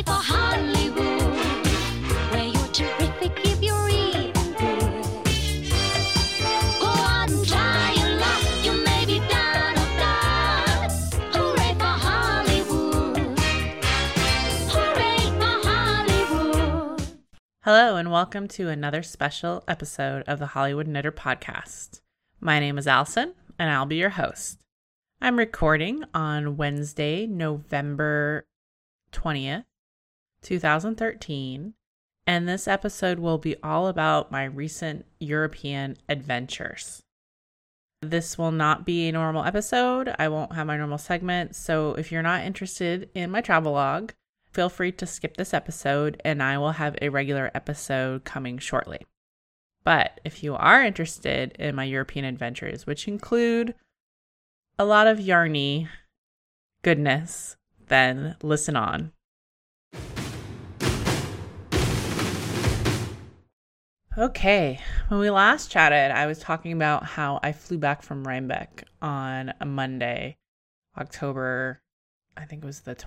Hooray for Hollywood, where you're terrific if you're even good. Go out and try your luck, you may be down or done. Hooray for Hollywood, hooray for Hollywood. Hello and welcome to another special episode of the Hollywood Knitter Podcast. My name is Allison and I'll be your host. I'm recording on Wednesday, November 20th, 2013, and this episode will be all about my recent European adventures. This will not be a normal episode. I won't have my normal segment, so if you're not interested in my travelogue, feel free to skip this episode and I will have a regular episode coming shortly. But if you are interested in my European adventures, which include a lot of yarny goodness, then listen on. Okay, when we last chatted, I was talking about how I flew back from Rhinebeck on a Monday, October, I think it was the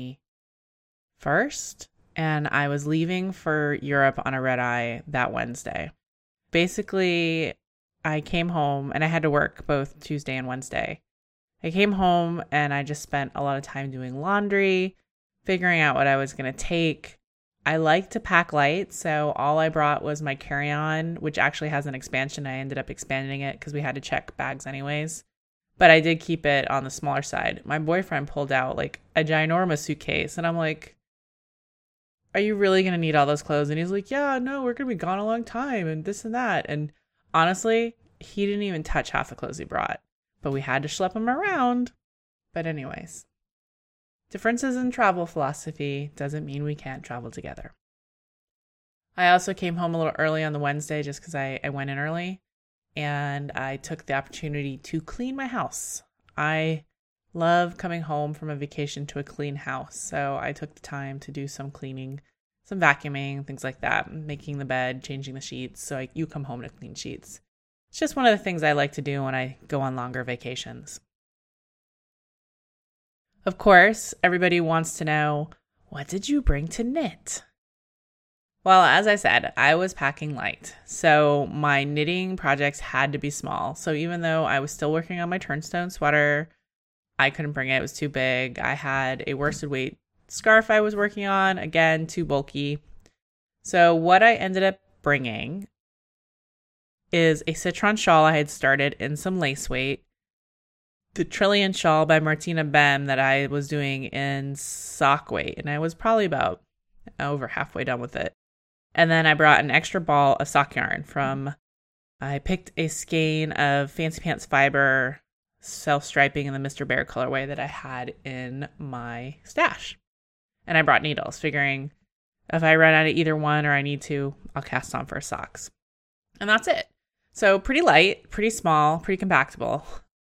21st, and I was leaving for Europe on a red-eye that Wednesday. Basically, I came home and I had to work both Tuesday and Wednesday. I came home and I just spent a lot of time doing laundry, figuring out what I was going to take. I like to pack light, so all I brought was my carry-on, which actually has an expansion. I ended up expanding it because we had to check bags anyways. But I did keep it on the smaller side. My boyfriend pulled out like a ginormous suitcase and I'm like, are you really going to need all those clothes? And he's like, yeah, no, we're going to be gone a long time and this and that. And honestly, he didn't even touch half the clothes he brought. But we had to schlep him around. But anyways, differences in travel philosophy doesn't mean we can't travel together. I also came home a little early on the Wednesday just because I went in early. And I took the opportunity to clean my house. I love coming home from a vacation to a clean house. So I took the time to do some cleaning, some vacuuming, things like that, making the bed, changing the sheets. So you come home to clean sheets. It's just one of the things I like to do when I go on longer vacations. Of course, everybody wants to know, what did you bring to knit? Well, as I said, I was packing light. So my knitting projects had to be small. So even though I was still working on my turnstone sweater, I couldn't bring it. It was too big. I had a worsted weight scarf I was working on. Again, too bulky. So what I ended up bringing is a citron shawl I had started in some lace weight. The Trillion shawl by Martina Bem that I was doing in sock weight. And I was probably about over halfway done with it. And then I brought an extra ball of sock yarn I picked a skein of Fancy Pants fiber self-striping in the Mr. Bear colorway that I had in my stash. And I brought needles, figuring if I run out of either one or I need to, I'll cast on for socks. And that's it. So pretty light, pretty small, pretty compactable.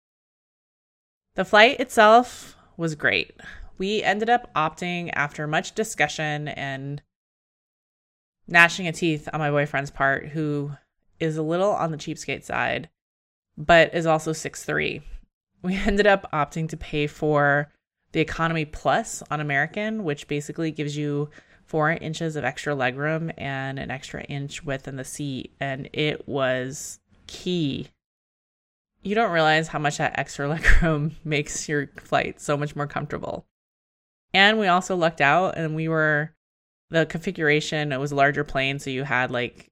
The flight itself was great. We ended up opting after much discussion and gnashing of teeth on my boyfriend's part, who is a little on the cheapskate side, but is also 6'3". We ended up opting to pay for the Economy Plus on American, which basically gives you 4 inches of extra legroom and an extra inch width in the seat, and it was key. You don't realize how much that extra legroom makes your flight so much more comfortable. And we also lucked out, and the configuration, it was a larger plane, so you had like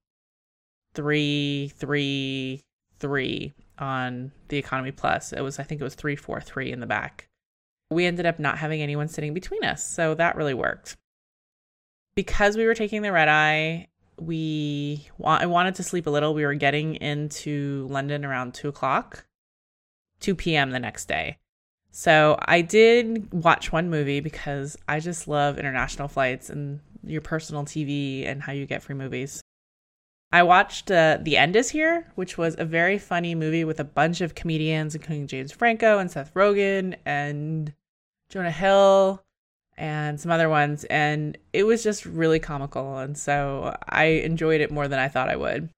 3, 3, 3 on the Economy Plus. I think it was 3, 4, 3 in the back. We ended up not having anyone sitting between us, so that really worked. Because we were taking the red eye, I wanted to sleep a little. We were getting into London around 2 p.m. the next day. So I did watch one movie because I just love international flights and your personal TV and how you get free movies. I watched The End Is Here, which was a very funny movie with a bunch of comedians, including James Franco and Seth Rogen and Jonah Hill and some other ones. And it was just really comical. And so I enjoyed it more than I thought I would.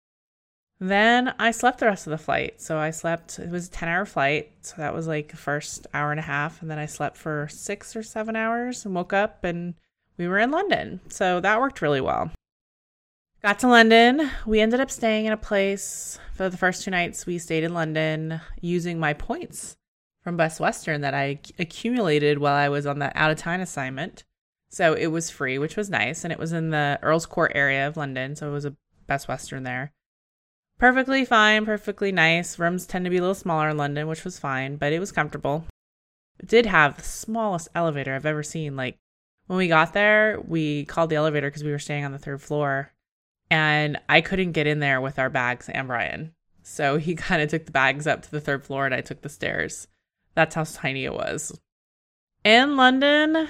Then I slept the rest of the flight. So it was a 10-hour flight. So that was like the first hour and a half. And then I slept for 6 or 7 hours and woke up and we were in London. So that worked really well. Got to London. We ended up staying in a place for the first 2 nights. We stayed in London using my points from Best Western that I accumulated while I was on the out of town assignment. So it was free, which was nice. And it was in the Earl's Court area of London. So it was a Best Western there. Perfectly fine, perfectly nice. Rooms tend to be a little smaller in London, which was fine, but it was comfortable. It did have the smallest elevator I've ever seen. Like when we got there, we called the elevator because we were staying on the 3rd floor. And I couldn't get in there with our bags and Brian. So he kind of took the bags up to the 3rd floor and I took the stairs. That's how tiny it was. In London,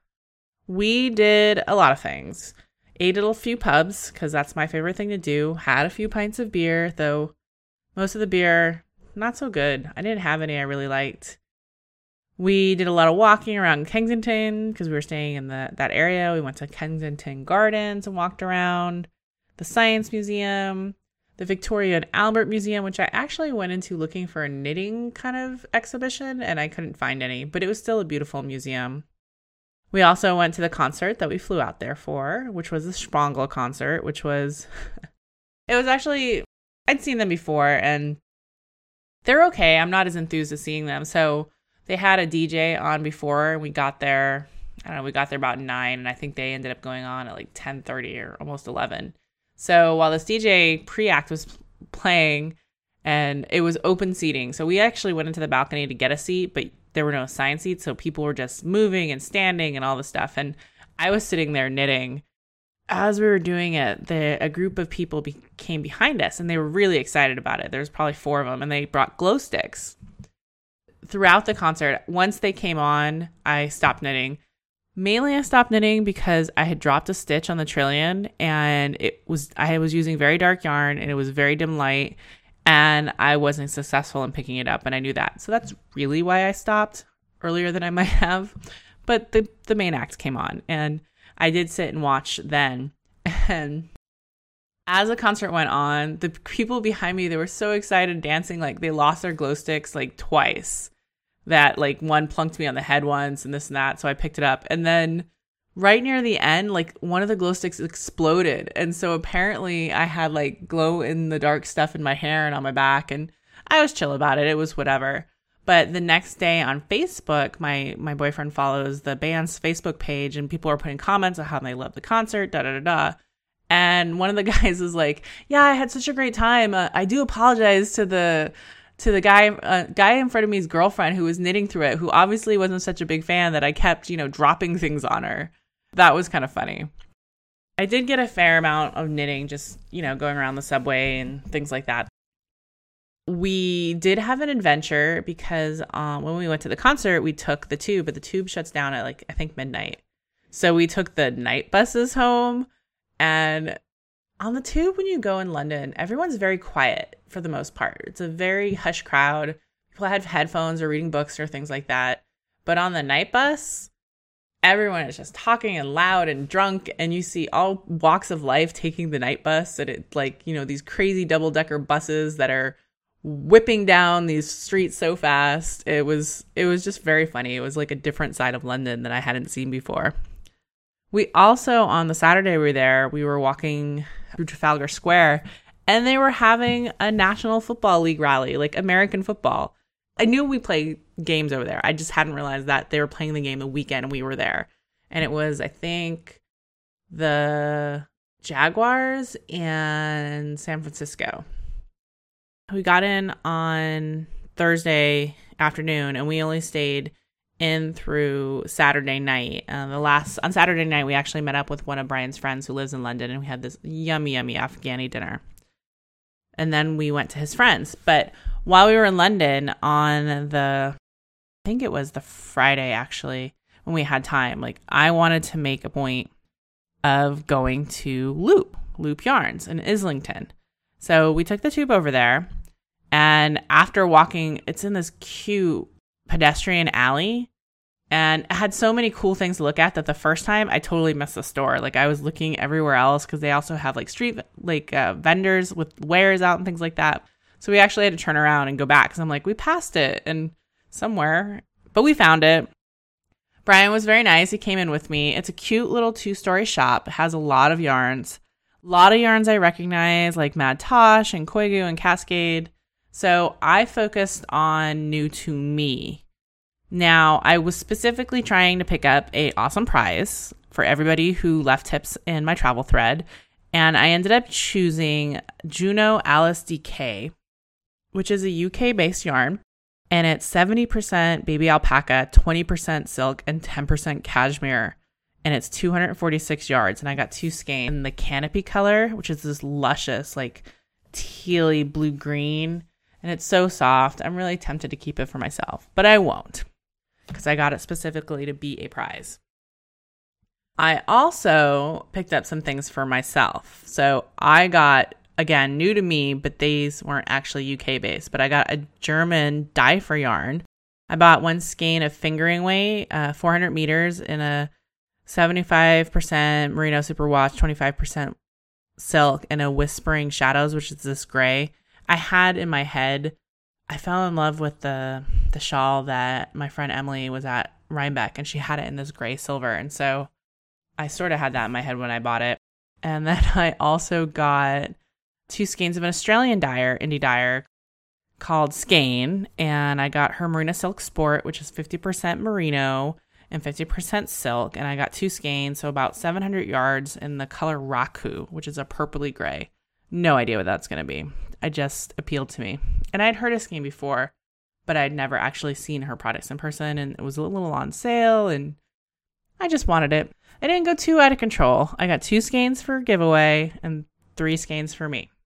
we did a lot of things. Ate at a few pubs because that's my favorite thing to do. Had a few pints of beer, though most of the beer, not so good. I didn't have any I really liked. We did a lot of walking around Kensington because we were staying in that area. We went to Kensington Gardens and walked around. The Science Museum, the Victoria and Albert Museum, which I actually went into looking for a knitting kind of exhibition and I couldn't find any, but it was still a beautiful museum. We also went to the concert that we flew out there for, which was the Sprongel concert, which was, it was actually, I'd seen them before and they're okay. I'm not as enthused as seeing them. So they had a DJ on before and we got there, I don't know, we got there about 9 and I think they ended up going on at like 10:30 or almost 11. So while this DJ pre-act was playing and it was open seating. So we actually went into the balcony to get a seat, but there were no assigned seats. So people were just moving and standing and all this stuff. And I was sitting there knitting. As we were doing it, a group of people came behind us and they were really excited about it. There was probably 4 of them and they brought glow sticks. Throughout the concert, once they came on, I stopped knitting. Mainly I stopped knitting because I had dropped a stitch on the Trillion and I was using very dark yarn and it was very dim light and I wasn't successful in picking it up and I knew that. So that's really why I stopped earlier than I might have. But the main act came on and I did sit and watch then. And as the concert went on, the people behind me, they were so excited dancing, like they lost their glow sticks like twice. That like one plunked me on the head once and this and that. So I picked it up. And then right near the end, like one of the glow sticks exploded. And so apparently I had like glow in the dark stuff in my hair and on my back. And I was chill about it. It was whatever. But the next day on Facebook, my boyfriend follows the band's Facebook page and people are putting comments on how they love the concert, da-da-da-da. And one of the guys was like, yeah, I had such a great time. I do apologize to the guy in front of me's girlfriend who was knitting through it, who obviously wasn't such a big fan that I kept, dropping things on her. That was kind of funny. I did get a fair amount of knitting just, going around the subway and things like that. We did have an adventure because when we went to the concert, we took the tube, but the tube shuts down at I think midnight. So we took the night buses home. And on the tube, when you go in London, everyone's very quiet for the most part. It's a very hush crowd. People have headphones or reading books or things like that. But on the night bus, everyone is just talking and loud and drunk. And you see all walks of life taking the night bus. And it's these crazy double-decker buses that are whipping down these streets so fast. It was just very funny. It was like a different side of London that I hadn't seen before. We also, on the Saturday we were walking through Trafalgar Square, and they were having a National Football League rally, like American football. I knew we play games over there. I just hadn't realized that they were playing the game the weekend we were there. And it was, I think, the Jaguars and San Francisco. We got in on Thursday afternoon, and we only stayed in through Saturday night. On Saturday night, we actually met up with one of Brian's friends who lives in London, and we had this yummy Afghani dinner. And then we went to his friends. But while we were in London I think it was the Friday actually, when we had time, I wanted to make a point of going to Loop Yarns in Islington. So we took the tube over there, and after walking, it's in this cute pedestrian alley, and it had so many cool things to look at that the first time I totally missed the store. I was looking everywhere else because they also have street vendors with wares out and things like that. So we actually had to turn around and go back because I'm we passed it and somewhere, but we found it. Brian was very nice. He came in with me. It's a cute little 2-story shop. It has a lot of yarns. A lot of yarns I recognize, like Mad Tosh and Koigu and Cascade. So I focused on new to me. Now, I was specifically trying to pick up a awesome prize for everybody who left tips in my travel thread. And I ended up choosing Juno Alice DK, which is a UK-based yarn. And it's 70% baby alpaca, 20% silk, and 10% cashmere. And it's 246 yards. And I got 2 skeins in the canopy color, which is this luscious, like tealy blue-green. And it's so soft. I'm really tempted to keep it for myself. But I won't, because I got it specifically to be a prize. I also picked up some things for myself. So I got, again, new to me, but these weren't actually UK based, but I got a German dye for yarn. I bought 1 skein of fingering weight, 400 meters in a 75% merino superwash, 25% silk, and a whispering shadows, which is this gray. I had in my head, I fell in love with the shawl that my friend Emily was at Rhinebeck, and she had it in this gray silver. And so I sort of had that in my head when I bought it. And then I also got 2 skeins of an Australian dyer, indie dyer, called Skein. And I got her Merino Silk Sport, which is 50% merino and 50% silk. And I got 2 skeins, so about 700 yards in the color Raku, which is a purpley gray. No idea what that's going to be. It just appealed to me. And I'd heard of Skein before, but I'd never actually seen her products in person. And it was a little on sale, and I just wanted it. I didn't go too out of control. I got 2 skeins for giveaway and 3 skeins for me.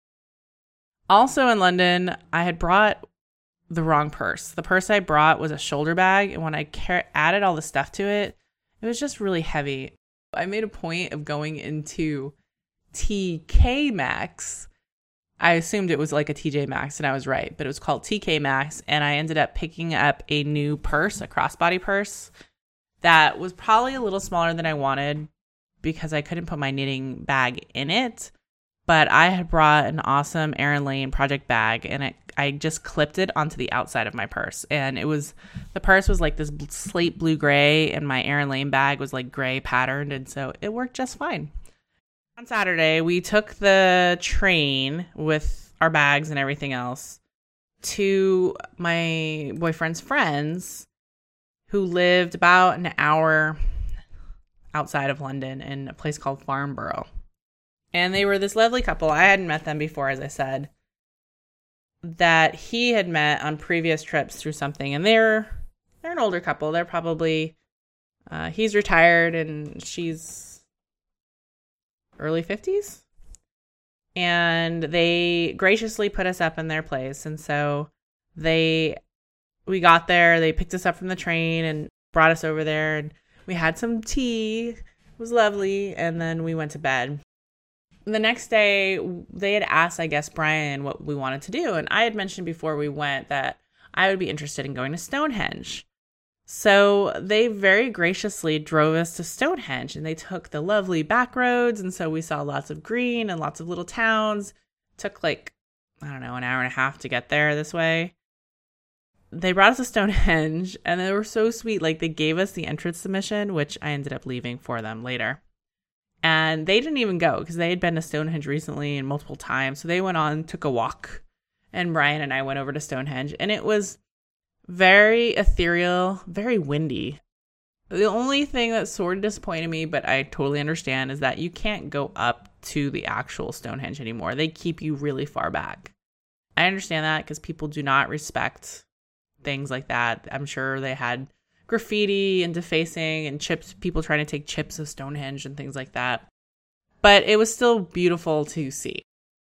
Also in London, I had brought the wrong purse. The purse I brought was a shoulder bag, and when I added all the stuff to it, it was just really heavy. I made a point of going into TK Maxx. I assumed it was like a TJ Maxx, and I was right, but it was called TK Maxx, and I ended up picking up a new purse, a crossbody purse, that was probably a little smaller than I wanted because I couldn't put my knitting bag in it. But I had brought an awesome Erin Lane project bag, and I just clipped it onto the outside of my purse. And the purse was like this slate blue gray, and my Erin Lane bag was like gray patterned. And so it worked just fine. On Saturday, we took the train with our bags and everything else to my boyfriend's friends, who lived about an hour outside of London in a place called Farnborough. And they were this lovely couple. I hadn't met them before, as I said, that he had met on previous trips through something. And they're an older couple. They're probably, he's retired and she's early 50s. And they graciously put us up in their place. And so we got there, they picked us up from the train and brought us over there, and we had some tea. It was lovely, and then we went to bed. The next day, they had asked, I guess, Brian what we wanted to do, and I had mentioned before we went that I would be interested in going to Stonehenge. So they very graciously drove us to Stonehenge, and they took the lovely back roads, and so we saw lots of green and lots of little towns. It took like, I don't know, an hour and a half to get there this way. They brought us to Stonehenge, and they were so sweet. Like, they gave us the entrance submission, which I ended up leaving for them later. And they didn't even go because they had been to Stonehenge recently and multiple times. So they went on, took a walk, and Brian and I went over to Stonehenge, and it was very ethereal, very windy. The only thing that sort of disappointed me, but I totally understand, is that you can't go up to the actual Stonehenge anymore. They keep you really far back. I understand that because people do not respect things like that. I'm sure they had graffiti and defacing and people trying to take chips of Stonehenge and things like that. But it was still beautiful to see.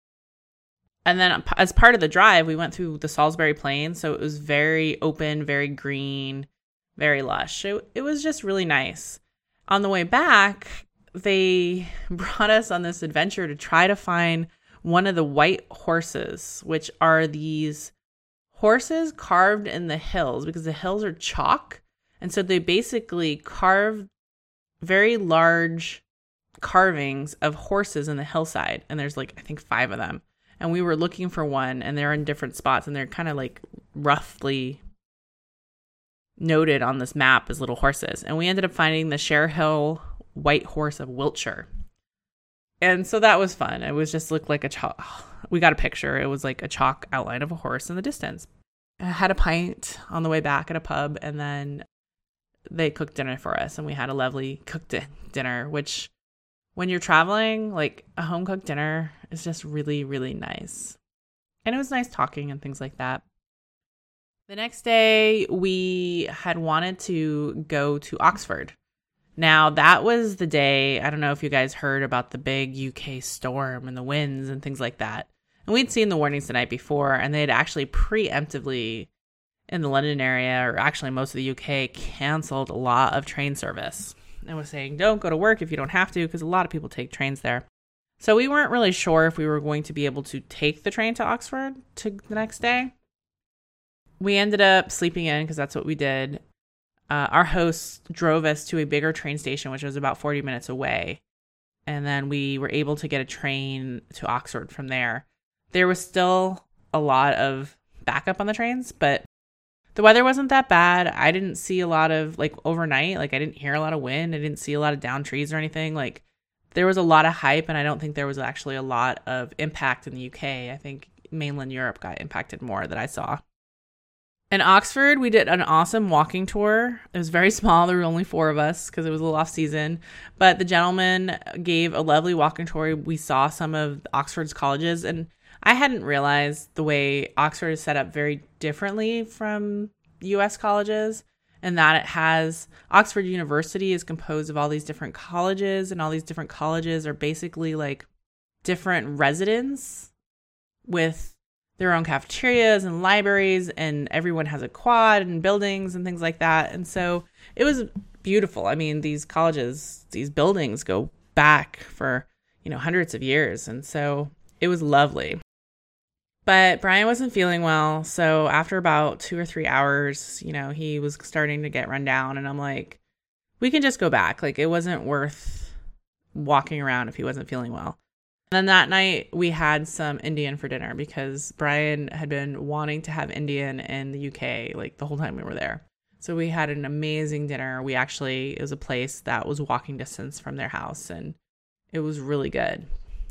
And then as part of the drive, we went through the Salisbury Plain. So it was very open, very green, very lush. It was just really nice. On the way back, they brought us on this adventure to try to find one of the white horses, which are these horses carved in the hills because the hills are chalk. And so they basically carved very large carvings of horses in the hillside. And there's like, I think 5 of them. And we were looking for one, and they're in different spots, and they're kind of like roughly noted on this map as little horses. And we ended up finding the Sharehill White Horse of Wiltshire. And so that was fun. It was just looked like a chalk. We got a picture. It was like a chalk outline of a horse in the distance. I had a pint on the way back at a pub, and then they cooked dinner for us, and we had a lovely cooked dinner, which when you're traveling, like a home cooked dinner is just really, really nice. And it was nice talking and things like that. The next day, we had wanted to go to Oxford. Now, that was the day, I don't know if you guys heard about the big UK storm and the winds and things like that. And we'd seen the warnings the night before, and they had actually preemptively in the London area, or actually most of the UK, canceled a lot of train service. And was saying, don't go to work if you don't have to, because a lot of people take trains there. So we weren't really sure if we were going to be able to take the train to Oxford to the next day. We ended up sleeping in because that's what we did. Our host drove us to a bigger train station, which was about 40 minutes away. And then we were able to get a train to Oxford from there. There was still a lot of backup on the trains, but the weather wasn't that bad. I didn't see a lot of, like, overnight. Like, I didn't hear a lot of wind. I didn't see a lot of downed trees or anything. Like, there was a lot of hype, and I don't think there was actually a lot of impact in the UK. I think mainland Europe got impacted more that I saw. In Oxford, we did an awesome walking tour. It was very small. There were only 4 of us because it was a little off season. But the gentleman gave a lovely walking tour. We saw some of Oxford's colleges. And I hadn't realized the way Oxford is set up very differently from U.S. colleges. And that it has Oxford University is composed of all these different colleges. And all these different colleges are basically like different residents with their own cafeterias and libraries, and everyone has a quad and buildings and things like that. And so it was beautiful. I mean, these colleges, these buildings go back for, hundreds of years. And so it was lovely. But Brian wasn't feeling well. So after about 2 or 3 hours, he was starting to get run down. And I'm like, we can just go back. Like, it wasn't worth walking around if he wasn't feeling well. And then that night we had some Indian for dinner because Brian had been wanting to have Indian in the UK like the whole time we were there. So we had an amazing dinner. It was a place that was walking distance from their house, and it was really good.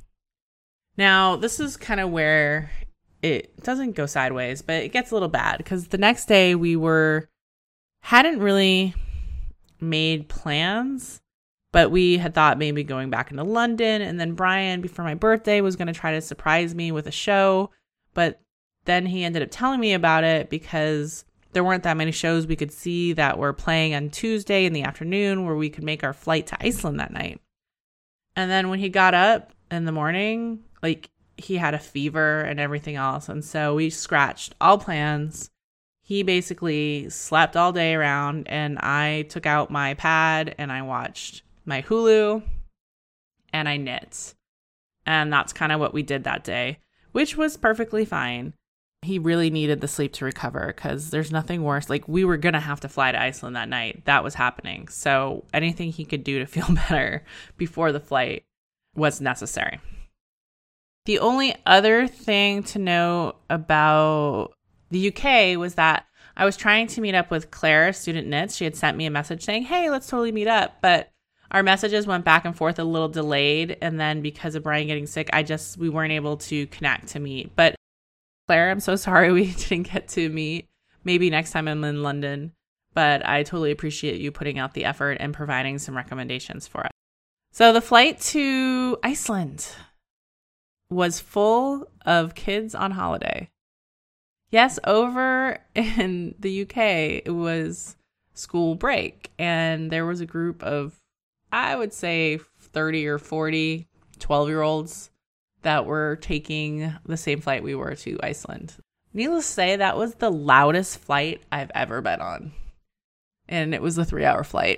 Now, this is kind of where it doesn't go sideways, but it gets a little bad because the next day we hadn't really made plans. But we had thought maybe going back into London, and then Brian, before my birthday, was going to try to surprise me with a show. But then he ended up telling me about it because there weren't that many shows we could see that were playing on Tuesday in the afternoon where we could make our flight to Iceland that night. And then when he got up in the morning, like, he had a fever and everything else. And so we scratched all plans. He basically slept all day around, and I took out my pad and I watched my Hulu, and I knit. And that's kind of what we did that day, which was perfectly fine. He really needed the sleep to recover because there's nothing worse. Like, we were going to have to fly to Iceland that night. That was happening. So anything he could do to feel better before the flight was necessary. The only other thing to know about the UK was that I was trying to meet up with Claire, Student Knits. She had sent me a message saying, hey, let's totally meet up. But our messages went back and forth a little delayed. And then because of Brian getting sick, we weren't able to connect to meet. But Claire, I'm so sorry we didn't get to meet. Maybe next time I'm in London. But I totally appreciate you putting out the effort and providing some recommendations for us. So the flight to Iceland was full of kids on holiday. Yes, over in the UK, it was school break. And there was a group of, I would say 30 or 40 12-year-olds that were taking the same flight we were to Iceland. Needless to say, that was the loudest flight I've ever been on. And it was a 3-hour flight.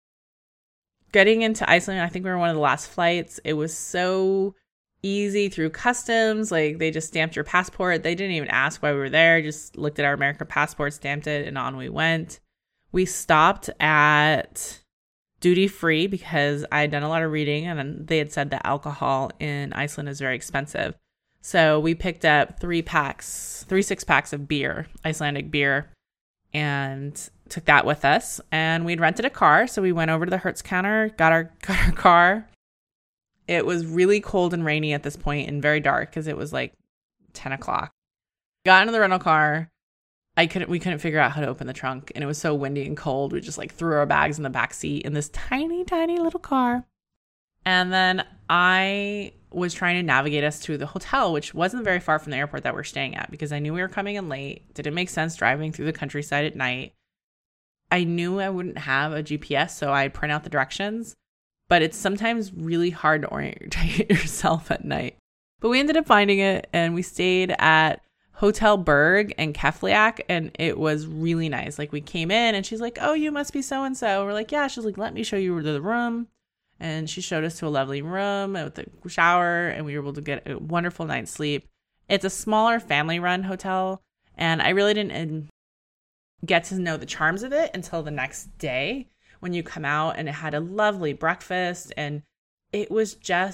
Getting into Iceland, I think we were one of the last flights. It was so easy through customs. Like, they just stamped your passport. They didn't even ask why we were there. Just looked at our American passport, stamped it, and on we went. We stopped at duty free because I had done a lot of reading, and they had said that alcohol in Iceland is very expensive. So we picked up 3 6-packs of beer, Icelandic beer, and took that with us, and we'd rented a car. So we went over to the Hertz counter, got our car. It was really cold and rainy at this point and very dark because it was like 10 o'clock. Got into the rental car. We couldn't figure out how to open the trunk, and it was so windy and cold. We just like threw our bags in the back seat in this tiny, tiny little car. And then I was trying to navigate us to the hotel, which wasn't very far from the airport that we're staying at, because I knew we were coming in late. Didn't make sense driving through the countryside at night. I knew I wouldn't have a GPS, so I'd print out the directions. But it's sometimes really hard to orientate yourself at night. But we ended up finding it, and we stayed at Hotel Berg in Kefliak, and it was really nice. Like, we came in, and she's like, "Oh, you must be so-and-so." We're like, "Yeah." She's like, "Let me show you the room." And she showed us to a lovely room with a shower, and we were able to get a wonderful night's sleep. It's a smaller family-run hotel, and I really didn't get to know the charms of it until the next day when you come out, and it had a lovely breakfast, and it was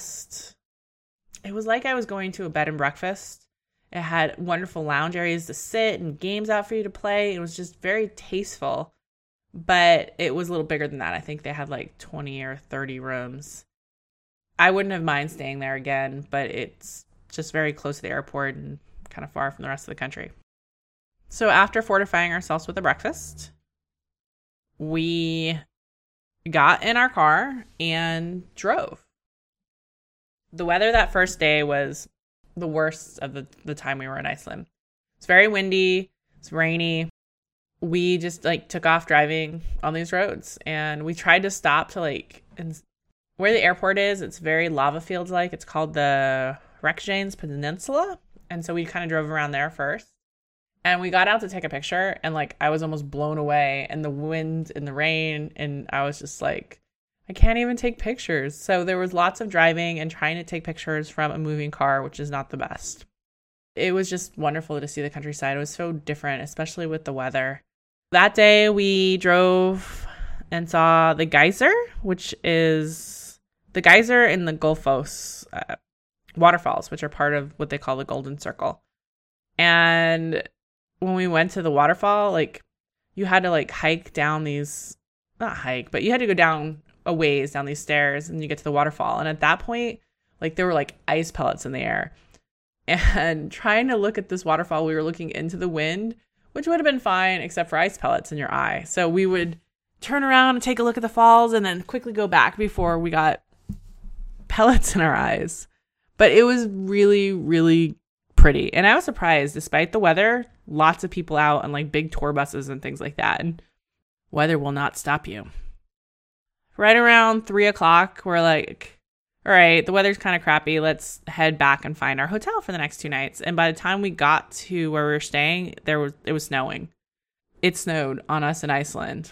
like I was going to a bed and breakfast. It had wonderful lounge areas to sit and games out for you to play. It was just very tasteful, but it was a little bigger than that. I think they had like 20 or 30 rooms. I wouldn't have mind staying there again, but it's just very close to the airport and kind of far from the rest of the country. So after fortifying ourselves with a breakfast, we got in our car and drove. The weather that first day was the worst of the time we were in Iceland. It's very windy. It's rainy. We just like took off driving on these roads, and we tried to stop to where the airport is. It's very lava fields like. It's called the Reykjanes Peninsula. And so we kind of drove around there first. And we got out to take a picture, and like I was almost blown away, and the wind and the rain, and I was just like, I can't even take pictures. So there was lots of driving and trying to take pictures from a moving car, which is not the best. It was just wonderful to see the countryside. It was so different, especially with the weather. That day we drove and saw the geyser, which is the geyser in the Gullfoss waterfalls, which are part of what they call the Golden Circle. And when we went to the waterfall, like you had to like hike down these, not hike, but you had to go down a ways down these stairs and you get to the waterfall. And at that point, like there were like ice pellets in the air. And trying to look at this waterfall, we were looking into the wind, which would have been fine except for ice pellets in your eye. So we would turn around and take a look at the falls and then quickly go back before we got pellets in our eyes. But it was really, really pretty. And I was surprised, despite the weather, lots of people out on like big tour buses and things like that. And weather will not stop you. Right around 3 o'clock, we're like, all right, the weather's kind of crappy. Let's head back and find our hotel for the next 2 nights. And by the time we got to where we were staying, it was snowing. It snowed on us in Iceland.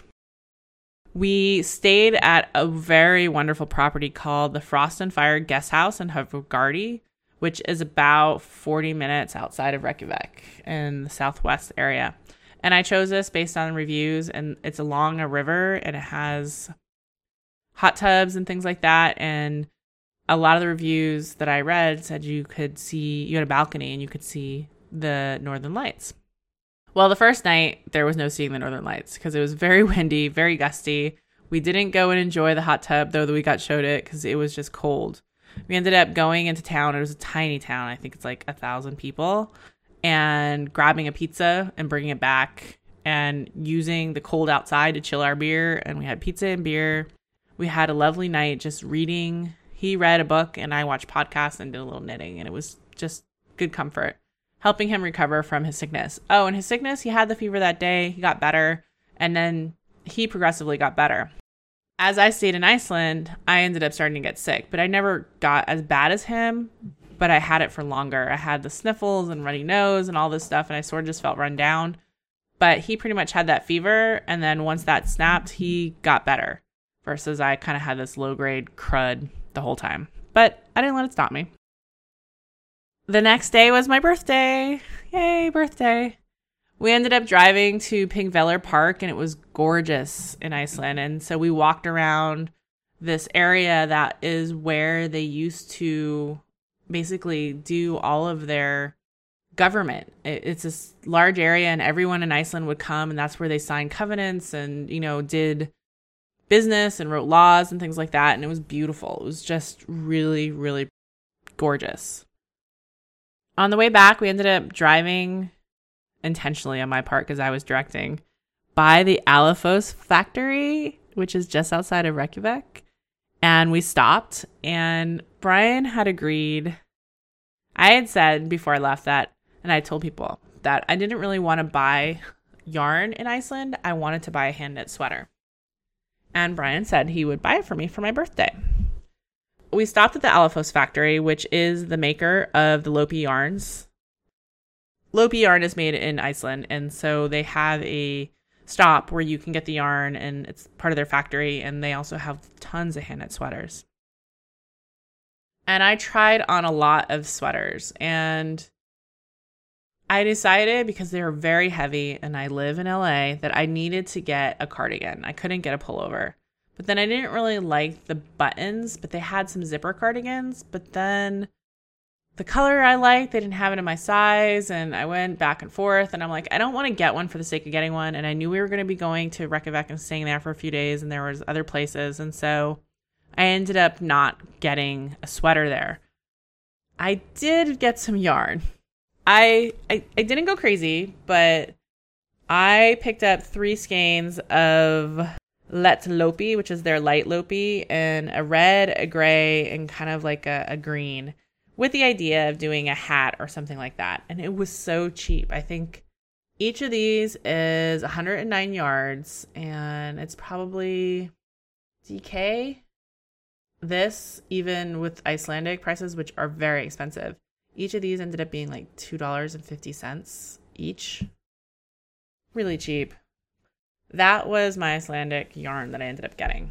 We stayed at a very wonderful property called the Frost and Fire Guest House in Hovgardi, which is about 40 minutes outside of Reykjavik in the southwest area. And I chose this based on reviews, and it's along a river, and it has hot tubs and things like that. And a lot of the reviews that I read said you had a balcony and you could see the Northern Lights. Well, the first night there was no seeing the Northern Lights because it was very windy, very gusty. We didn't go and enjoy the hot tub, though we got showed it because it was just cold. We ended up going into town. It was a tiny town. I think it's like 1,000 people, and grabbing a pizza and bringing it back and using the cold outside to chill our beer. And we had pizza and beer. We had a lovely night just reading. He read a book and I watched podcasts and did a little knitting, and it was just good comfort, helping him recover from his sickness. Oh, and his sickness, he had the fever that day. He got better, and then he progressively got better. As I stayed in Iceland, I ended up starting to get sick, but I never got as bad as him, but I had it for longer. I had the sniffles and runny nose and all this stuff, and I sort of just felt run down. But he pretty much had that fever, and then once that snapped, he got better, versus I kind of had this low-grade crud the whole time. But I didn't let it stop me. The next day was my birthday. Yay, birthday. We ended up driving to Pingvellir Park, and it was gorgeous in Iceland. And so we walked around this area that is where they used to basically do all of their government. It's this large area, and everyone in Iceland would come, and that's where they signed covenants and, did business and wrote laws and things like that. And it was beautiful. It was just really, really gorgeous. On the way back, we ended up driving, intentionally on my part because I was directing, by the Alafos factory, which is just outside of Reykjavik. And we stopped, and Brian had agreed. I had said before I left that, and I told people that I didn't really want to buy yarn in Iceland. I wanted to buy a hand knit sweater. And Brian said he would buy it for me for my birthday. We stopped at the Alafos factory, which is the maker of the Lopi yarns. Lopi yarn is made in Iceland, and so they have a stop where you can get the yarn, and it's part of their factory, and they also have tons of hand knit sweaters. And I tried on a lot of sweaters, and I decided, because they were very heavy and I live in LA, that I needed to get a cardigan. I couldn't get a pullover. But then I didn't really like the buttons, but they had some zipper cardigans. But then the color I liked, they didn't have it in my size, and I went back and forth, and I'm like, I don't want to get one for the sake of getting one. And I knew we were going to be going to Reykjavik and staying there for a few days, and there was other places. And so I ended up not getting a sweater there. I did get some yarn. I didn't go crazy, but I picked up 3 skeins of Let Lopi, which is their light Lopi, and a red, a gray, and kind of like a green, with the idea of doing a hat or something like that. And it was so cheap. I think each of these is 109 yards, and it's probably DK. This, even with Icelandic prices, which are very expensive, each of these ended up being like $2.50 each. Really cheap. That was my Icelandic yarn that I ended up getting.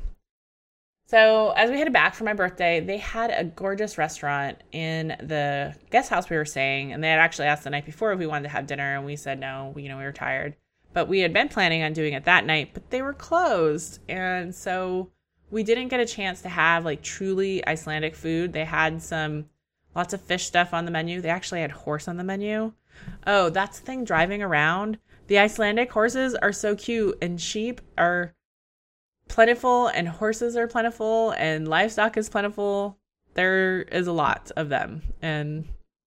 So as we headed back for my birthday, they had a gorgeous restaurant in the guest house we were staying. And they had actually asked the night before if we wanted to have dinner. And we said no, we were tired. But we had been planning on doing it that night, but they were closed. And so we didn't get a chance to have like truly Icelandic food. They had lots of fish stuff on the menu. They actually had horse on the menu. Oh, that's the thing driving around. The Icelandic horses are so cute, and sheep are plentiful, and horses are plentiful, and livestock is plentiful. There is a lot of them. And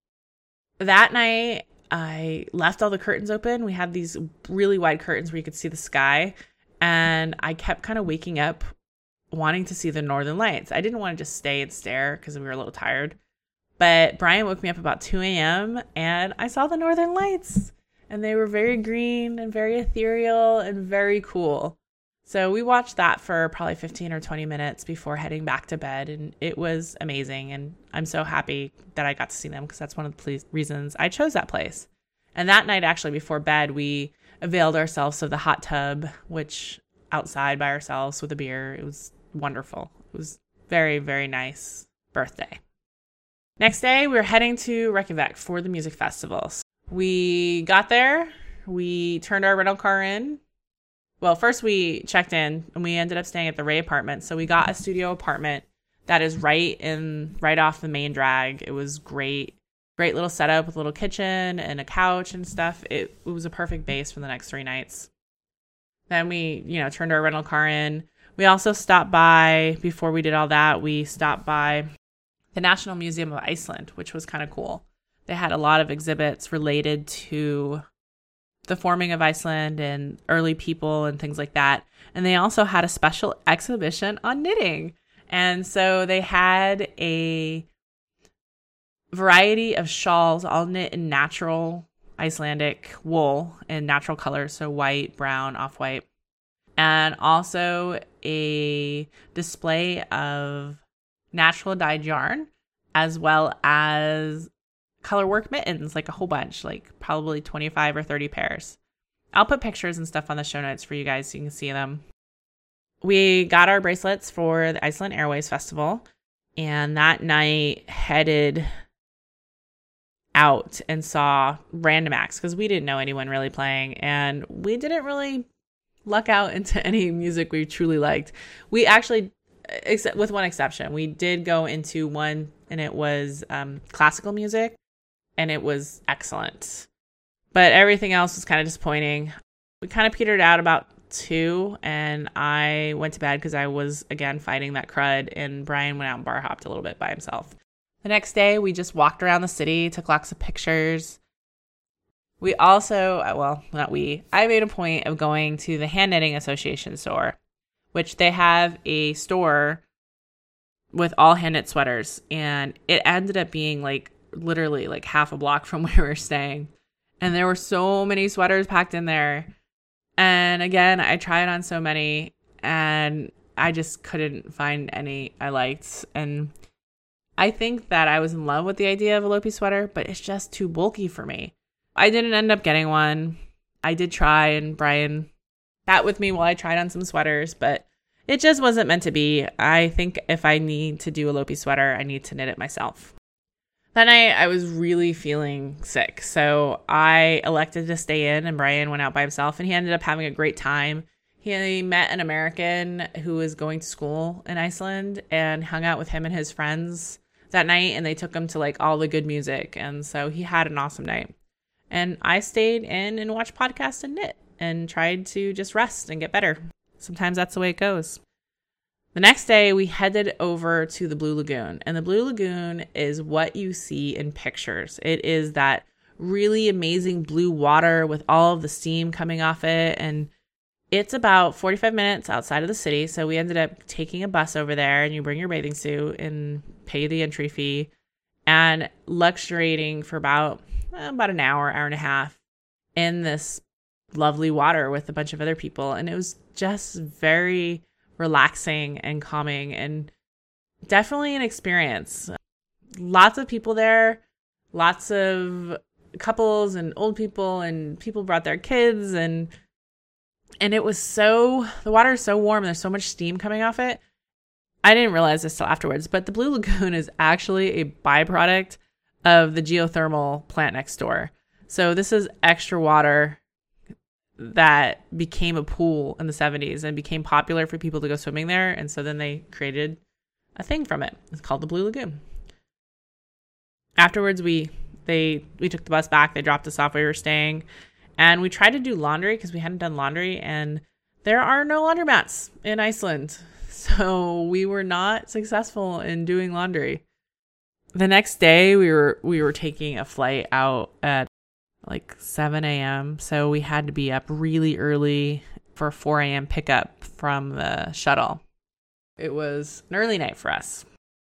that night, I left all the curtains open. We had these really wide curtains where you could see the sky. And I kept kind of waking up wanting to see the northern lights. I didn't want to just stay and stare because we were a little tired. But Brian woke me up about 2 a.m. and I saw the northern lights, and they were very green and very ethereal and very cool. So we watched that for probably 15 or 20 minutes before heading back to bed, and it was amazing. And I'm so happy that I got to see them because that's one of the reasons I chose that place. And that night, actually, before bed, we availed ourselves of the hot tub, which outside by ourselves with a beer. It was wonderful. It was very, very nice birthday. Next day, we were heading to Reykjavik for the music festivals. We got there. We turned our rental car in. Well, first we checked in, and we ended up staying at the Ray apartment. So we got a studio apartment that is right off the main drag. It was great. Great little setup with a little kitchen and a couch and stuff. It was a perfect base for the next 3 nights. Then we, turned our rental car in. We also stopped by, before we did all that, we stopped by the National Museum of Iceland, which was kind of cool. They had a lot of exhibits related to the forming of Iceland and early people and things like that. And they also had a special exhibition on knitting. And so they had a variety of shawls all knit in natural Icelandic wool in natural colors, so white, brown, off-white. And also a display of natural dyed yarn, as well as color work mittens, like a whole bunch, like probably 25 or 30 pairs. I'll put pictures and stuff on the show notes for you guys so you can see them. We got our bracelets for the Iceland Airways Festival, and that night headed out and saw random acts because we didn't know anyone really playing, and we didn't really luck out into any music we truly liked. We actually, with one exception, we did go into one, and it was classical music. and it was excellent. But everything else was kind of disappointing. We kind of petered out about 2, and I went to bed because I was, again, fighting that crud, and Brian went out and bar hopped a little bit by himself. The next day, we just walked around the city, took lots of pictures. We also, I made a point of going to the Hand Knitting Association store, which they have a store with all hand knit sweaters, and it ended up being like literally like half a block from where we were staying. And there were so many sweaters packed in there. And again, I tried on so many and I just couldn't find any I liked. And I think that I was in love with the idea of a Lopi sweater, but it's just too bulky for me. I didn't end up getting one. I did try, and Brian sat with me while I tried on some sweaters, but it just wasn't meant to be. I think if I need to do a Lopi sweater, I need to knit it myself. That night, I was really feeling sick, so I elected to stay in, and Brian went out by himself, and he ended up having a great time. He met an American who was going to school in Iceland and hung out with him and his friends that night, and they took him to like all the good music, and so he had an awesome night. And I stayed in and watched podcasts and knit and tried to just rest and get better. Sometimes that's the way it goes. The next day, we headed over to the Blue Lagoon, and the Blue Lagoon is what you see in pictures. It is that really amazing blue water with all of the steam coming off it, and it's about 45 minutes outside of the city, so we ended up taking a bus over there, and you bring your bathing suit and pay the entry fee, and luxuriating for about an hour and a half in this lovely water with a bunch of other people, and it was just very relaxing and calming and definitely an experience. Lots of people there, lots of couples and old people, and people brought their kids, and it was the water is so warm, there's so much steam coming off it. I didn't realize this till afterwards, but the Blue Lagoon is actually a byproduct of the geothermal plant next door. So this is extra water that became a pool in the 70s and became popular for people to go swimming there. And so then they created a thing from it. It's called the Blue Lagoon. Afterwards, we took the bus back. They dropped us off where we were staying. And we tried to do laundry because we hadn't done laundry. And there are no laundromats in Iceland. So we were not successful in doing laundry. The next day, we were taking a flight out at like 7 a.m. So we had to be up really early for 4 a.m. pickup from the shuttle. It was an early night for us.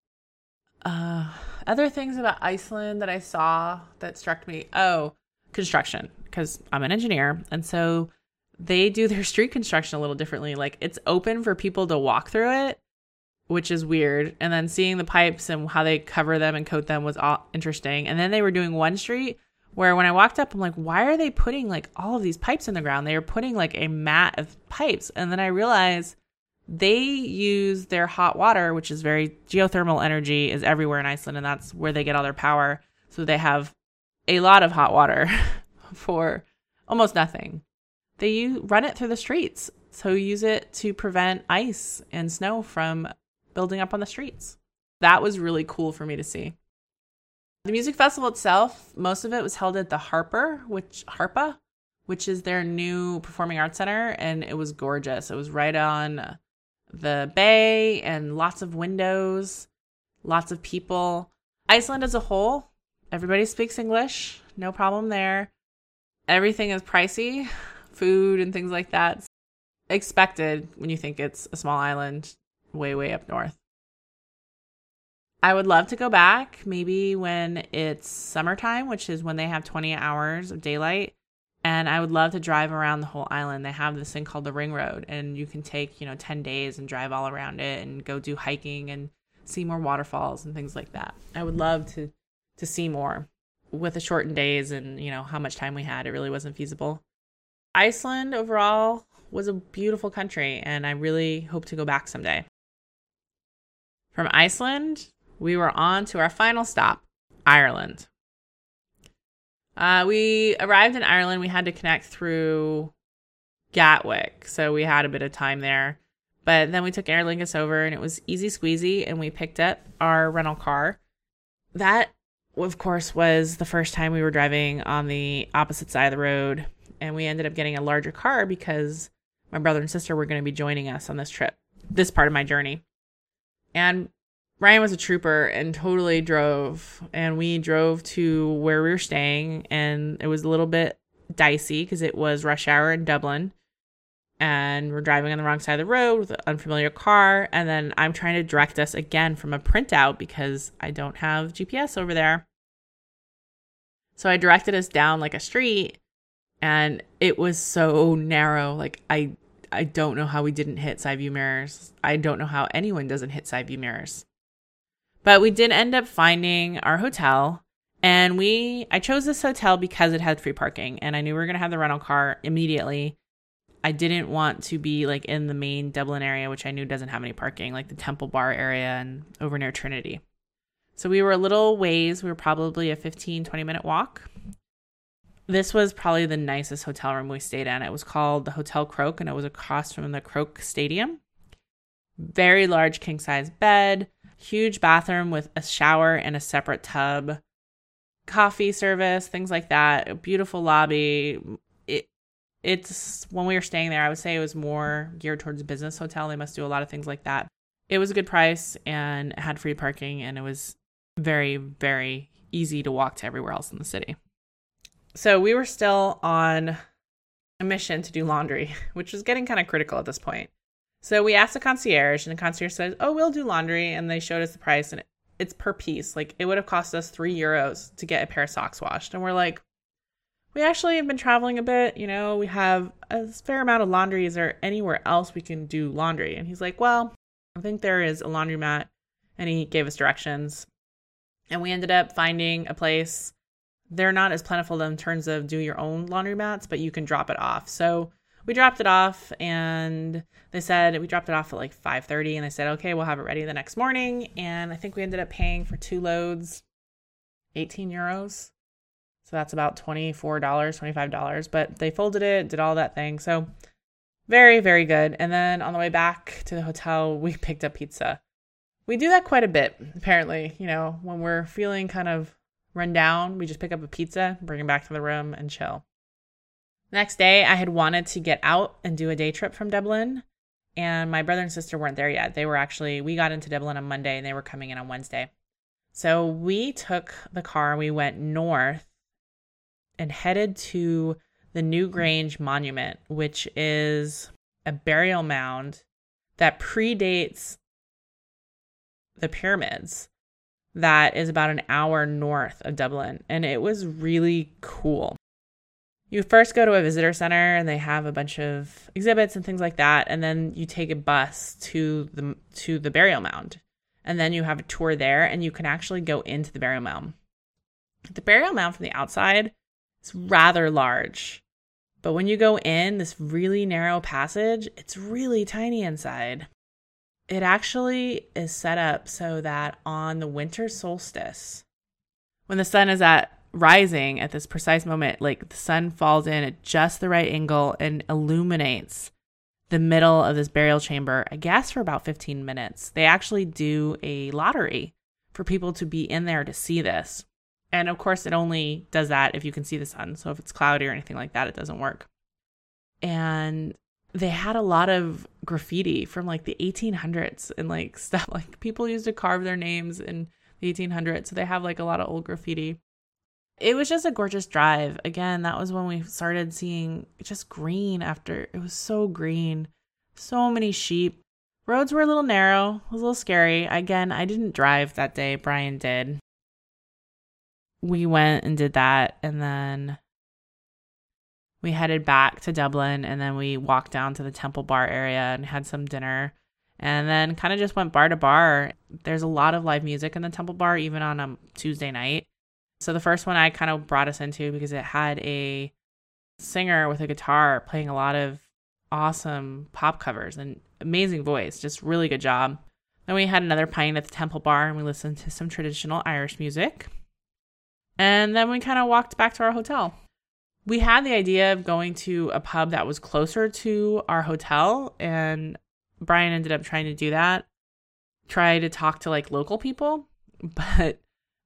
Other things about Iceland that I saw that struck me. Oh, construction, because I'm an engineer. And so they do their street construction a little differently. Like it's open for people to walk through it, which is weird. And then seeing the pipes and how they cover them and coat them was all interesting. And then they were doing one street where when I walked up, I'm like, why are they putting like all of these pipes in the ground? They were putting like a mat of pipes. And then I realized they use their hot water, which is very geothermal energy, is everywhere in Iceland. And that's where they get all their power. So they have a lot of hot water for almost nothing. They run it through the streets. So use it to prevent ice and snow from building up on the streets. That was really cool for me to see. The music festival itself, most of it was held at the Harpa, which is their new performing arts center, and it was gorgeous. It was right on the bay and lots of windows, lots of people. Iceland as a whole, everybody speaks English, no problem there. Everything is pricey, food and things like that. Expected when you think it's a small island way, way up north. I would love to go back maybe when it's summertime, which is when they have 20 hours of daylight. And I would love to drive around the whole island. They have this thing called the Ring Road, and you can take, 10 days and drive all around it and go do hiking and see more waterfalls and things like that. I would love to see more. With the shortened days and, how much time we had, it really wasn't feasible. Iceland overall was a beautiful country, and I really hope to go back someday. From Iceland, we were on to our final stop, Ireland. We arrived in Ireland. We had to connect through Gatwick, so we had a bit of time there. But then we took Aer Lingus over, and it was easy squeezy, and we picked up our rental car. That of course, was the first time we were driving on the opposite side of the road. And we ended up getting a larger car because my brother and sister were going to be joining us on this trip, this part of my journey. And Ryan was a trooper and totally drove. And we drove to where we were staying. And it was a little bit dicey because it was rush hour in Dublin. And we're driving on the wrong side of the road with an unfamiliar car. And then I'm trying to direct us again from a printout because I don't have GPS over there. So I directed us down like a street. And it was so narrow. Like, I don't know how we didn't hit side view mirrors. I don't know how anyone doesn't hit side view mirrors. But we did end up finding our hotel. And I chose this hotel because it had free parking. And I knew we were going to have the rental car immediately. I didn't want to be like in the main Dublin area, which I knew doesn't have any parking, like the Temple Bar area and over near Trinity. So we were a little ways. We were probably a 15, 20-minute walk. This was probably the nicest hotel room we stayed in. It was called the Hotel Croke, and it was across from the Croke Stadium. Very large king-size bed, huge bathroom with a shower and a separate tub, coffee service, things like that, a beautiful lobby. It's when we were staying there, I would say it was more geared towards a business hotel. They must do a lot of things like that. It was a good price and had free parking, and it was very, very easy to walk to everywhere else in the city. So we were still on a mission to do laundry, which was getting kind of critical at this point. So we asked the concierge, and the concierge said, "Oh, we'll do laundry." And they showed us the price, and it's per piece. Like, it would have cost us €3 to get a pair of socks washed. And we're like, we actually have been traveling a bit. You know, we have a fair amount of laundry. Is there anywhere else we can do laundry? And he's like, well, I think there is a laundromat. And he gave us directions. And we ended up finding a place. They're not as plentiful in terms of do your own laundromats, but you can drop it off. So we dropped it off, and they said we dropped it off at like 5:30. And they said, okay, we'll have it ready the next morning. And I think we ended up paying for 2 loads, €18. So that's about $24, $25. But they folded it, did all that thing. So very, very good. And then on the way back to the hotel, we picked up pizza. We do that quite a bit, apparently. You know, when we're feeling kind of run down, we just pick up a pizza, bring it back to the room, and chill. Next day, I had wanted to get out and do a day trip from Dublin. And my brother and sister weren't there yet. We got into Dublin on Monday, and they were coming in on Wednesday. So we took the car, we went north, and headed to the Newgrange Monument, which is a burial mound that predates the pyramids, that is about an hour north of Dublin. And it was really cool. You first go to a visitor center, and they have a bunch of exhibits and things like that. And then you take a bus to the burial mound. And then you have a tour there, and you can actually go into the burial mound. The burial mound from the outside, it's rather large, but when you go in this really narrow passage, it's really tiny inside. It actually is set up so that on the winter solstice, when the sun is rising at this precise moment, like the sun falls in at just the right angle and illuminates the middle of this burial chamber, I guess for about 15 minutes. They actually do a lottery for people to be in there to see this. And of course, it only does that if you can see the sun. So if it's cloudy or anything like that, it doesn't work. And they had a lot of graffiti from like the 1800s and like stuff. Like, people used to carve their names in the 1800s. So they have like a lot of old graffiti. It was just a gorgeous drive. Again, that was when we started seeing just green after. It was so green. So many sheep. Roads were a little narrow. It was a little scary. Again, I didn't drive that day. Brian did. We went and did that, and then we headed back to Dublin, and then we walked down to the Temple Bar area and had some dinner, and then kind of just went bar to bar. There's a lot of live music in the Temple Bar, even on a Tuesday night. So the first one I kind of brought us into because it had a singer with a guitar playing a lot of awesome pop covers and amazing voice, just really good job. Then we had another pint at the Temple Bar, and we listened to some traditional Irish music. And then we kind of walked back to our hotel. We had the idea of going to a pub that was closer to our hotel, and Brian ended up trying to do that. Try to talk to like local people, but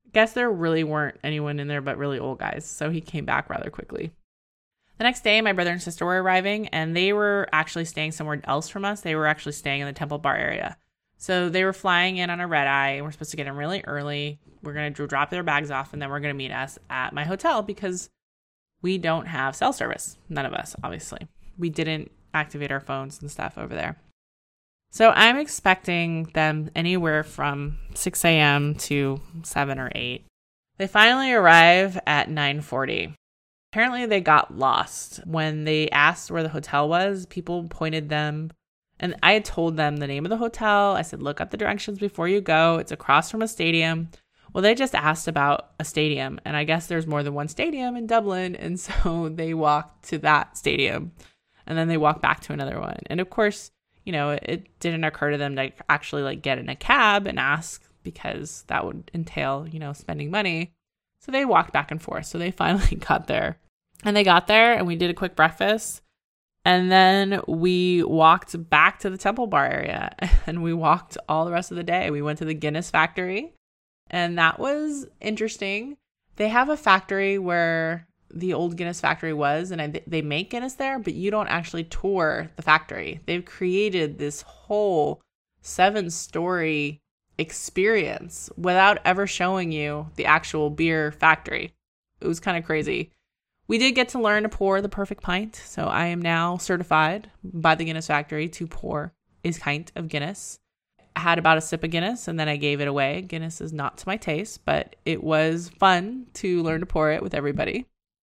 guess there really weren't anyone in there but really old guys, so he came back rather quickly. The next day, my brother and sister were arriving, and they were actually staying somewhere else from us. They were actually staying in the Temple Bar area. So they were flying in on a red eye, and we're supposed to get in really early. We're going to drop their bags off, and then we're going to meet us at my hotel because we don't have cell service. None of us, obviously. We didn't activate our phones and stuff over there. So I'm expecting them anywhere from 6 a.m. to 7 or 8. They finally arrive at 9:40. Apparently they got lost. When they asked where the hotel was, people pointed them, and I had told them the name of the hotel. I said, look up the directions before you go. It's across from a stadium. Well, they just asked about a stadium, and I guess there's more than one stadium in Dublin, and so they walked to that stadium, and then they walked back to another one. And of course, it didn't occur to them to actually get in a cab and ask, because that would entail, spending money. So they walked back and forth. So they finally got there. And they got there and we did a quick breakfast. And then we walked back to the Temple Bar area and we walked all the rest of the day. We went to the Guinness factory and that was interesting. They have a factory where the old Guinness factory was, and they make Guinness there, but you don't actually tour the factory. They've created this whole 7-story experience without ever showing you the actual beer factory. It was kind of crazy. We did get to learn to pour the perfect pint, so I am now certified by the Guinness factory to pour a pint of Guinness. I had about a sip of Guinness and then I gave it away. Guinness is not to my taste, but it was fun to learn to pour it with everybody.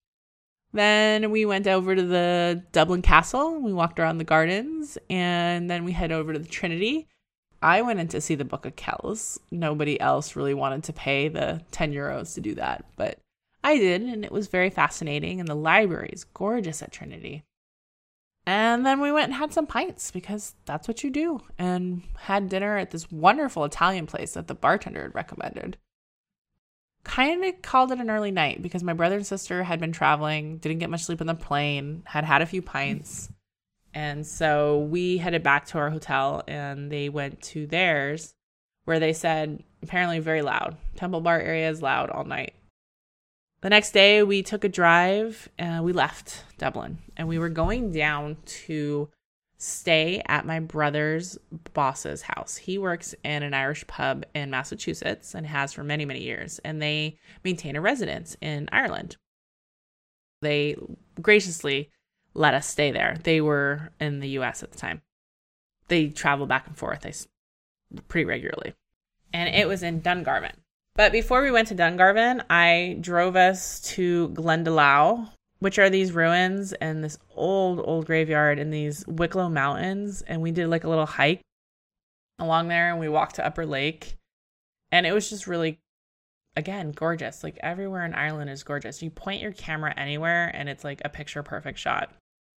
Then we went over to the Dublin Castle. We walked around the gardens, and then we head over to the Trinity. I went in to see the Book of Kells. Nobody else really wanted to pay the 10 euros to do that, but I did, and it was very fascinating, and the library is gorgeous at Trinity. And then we went and had some pints, because that's what you do, and had dinner at this wonderful Italian place that the bartender had recommended. Kind of called it an early night, because my brother and sister had been traveling, didn't get much sleep on the plane, had a few pints. And so we headed back to our hotel and they went to theirs, where they said apparently very loud. Temple Bar area is loud all night. The next day we took a drive and we left Dublin and we were going down to stay at my brother's boss's house. He works in an Irish pub in Massachusetts and has for many, many years. And they maintain a residence in Ireland. They graciously let us stay there. They were in the US at the time. They travel back and forth pretty regularly. And it was in Dungarvan. But before we went to Dungarvan, I drove us to Glendalough, which are these ruins and this old graveyard in these Wicklow Mountains. And we did a little hike along there and we walked to Upper Lake. And it was just really, again, gorgeous. Everywhere in Ireland is gorgeous. You point your camera anywhere and it's a picture perfect shot.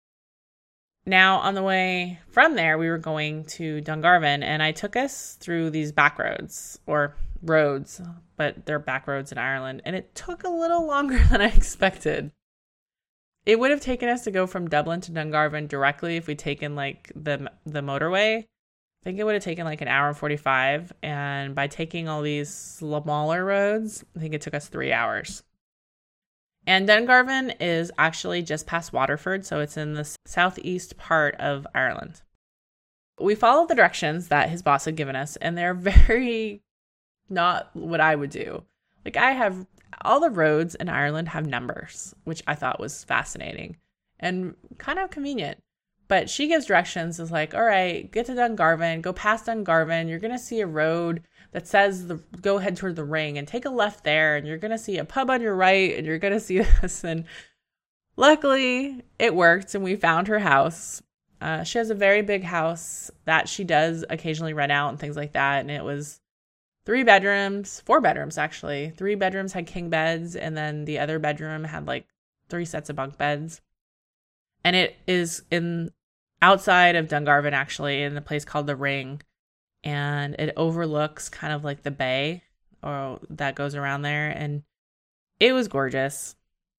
Now, on the way from there, we were going to Dungarvan, and I took us through these back roads, or roads, but they're back roads in Ireland, and it took a little longer than I expected. It would have taken us to go from Dublin to Dungarvan directly if we'd taken, the motorway. I think it would have taken, an hour and 45, and by taking all these smaller roads, I think it took us 3 hours. And Dungarvan is actually just past Waterford, so it's in the southeast part of Ireland. We followed the directions that his boss had given us, and they're very not what I would do. I have all the roads in Ireland have numbers, which I thought was fascinating and kind of convenient. But she gives directions, is all right, get to Dungarvan, go past Dungarvan, you're going to see a road that says go head toward the ring and take a left there and you're going to see a pub on your right and you're going to see this. And luckily it worked and we found her house. She has a very big house that she does occasionally rent out and things like that. And it was 4 bedrooms actually. 3 bedrooms had king beds and then the other bedroom had 3 sets of bunk beds. And it is outside of Dungarvan actually in a place called the Ring. And it overlooks kind of the bay that goes around there. And it was gorgeous.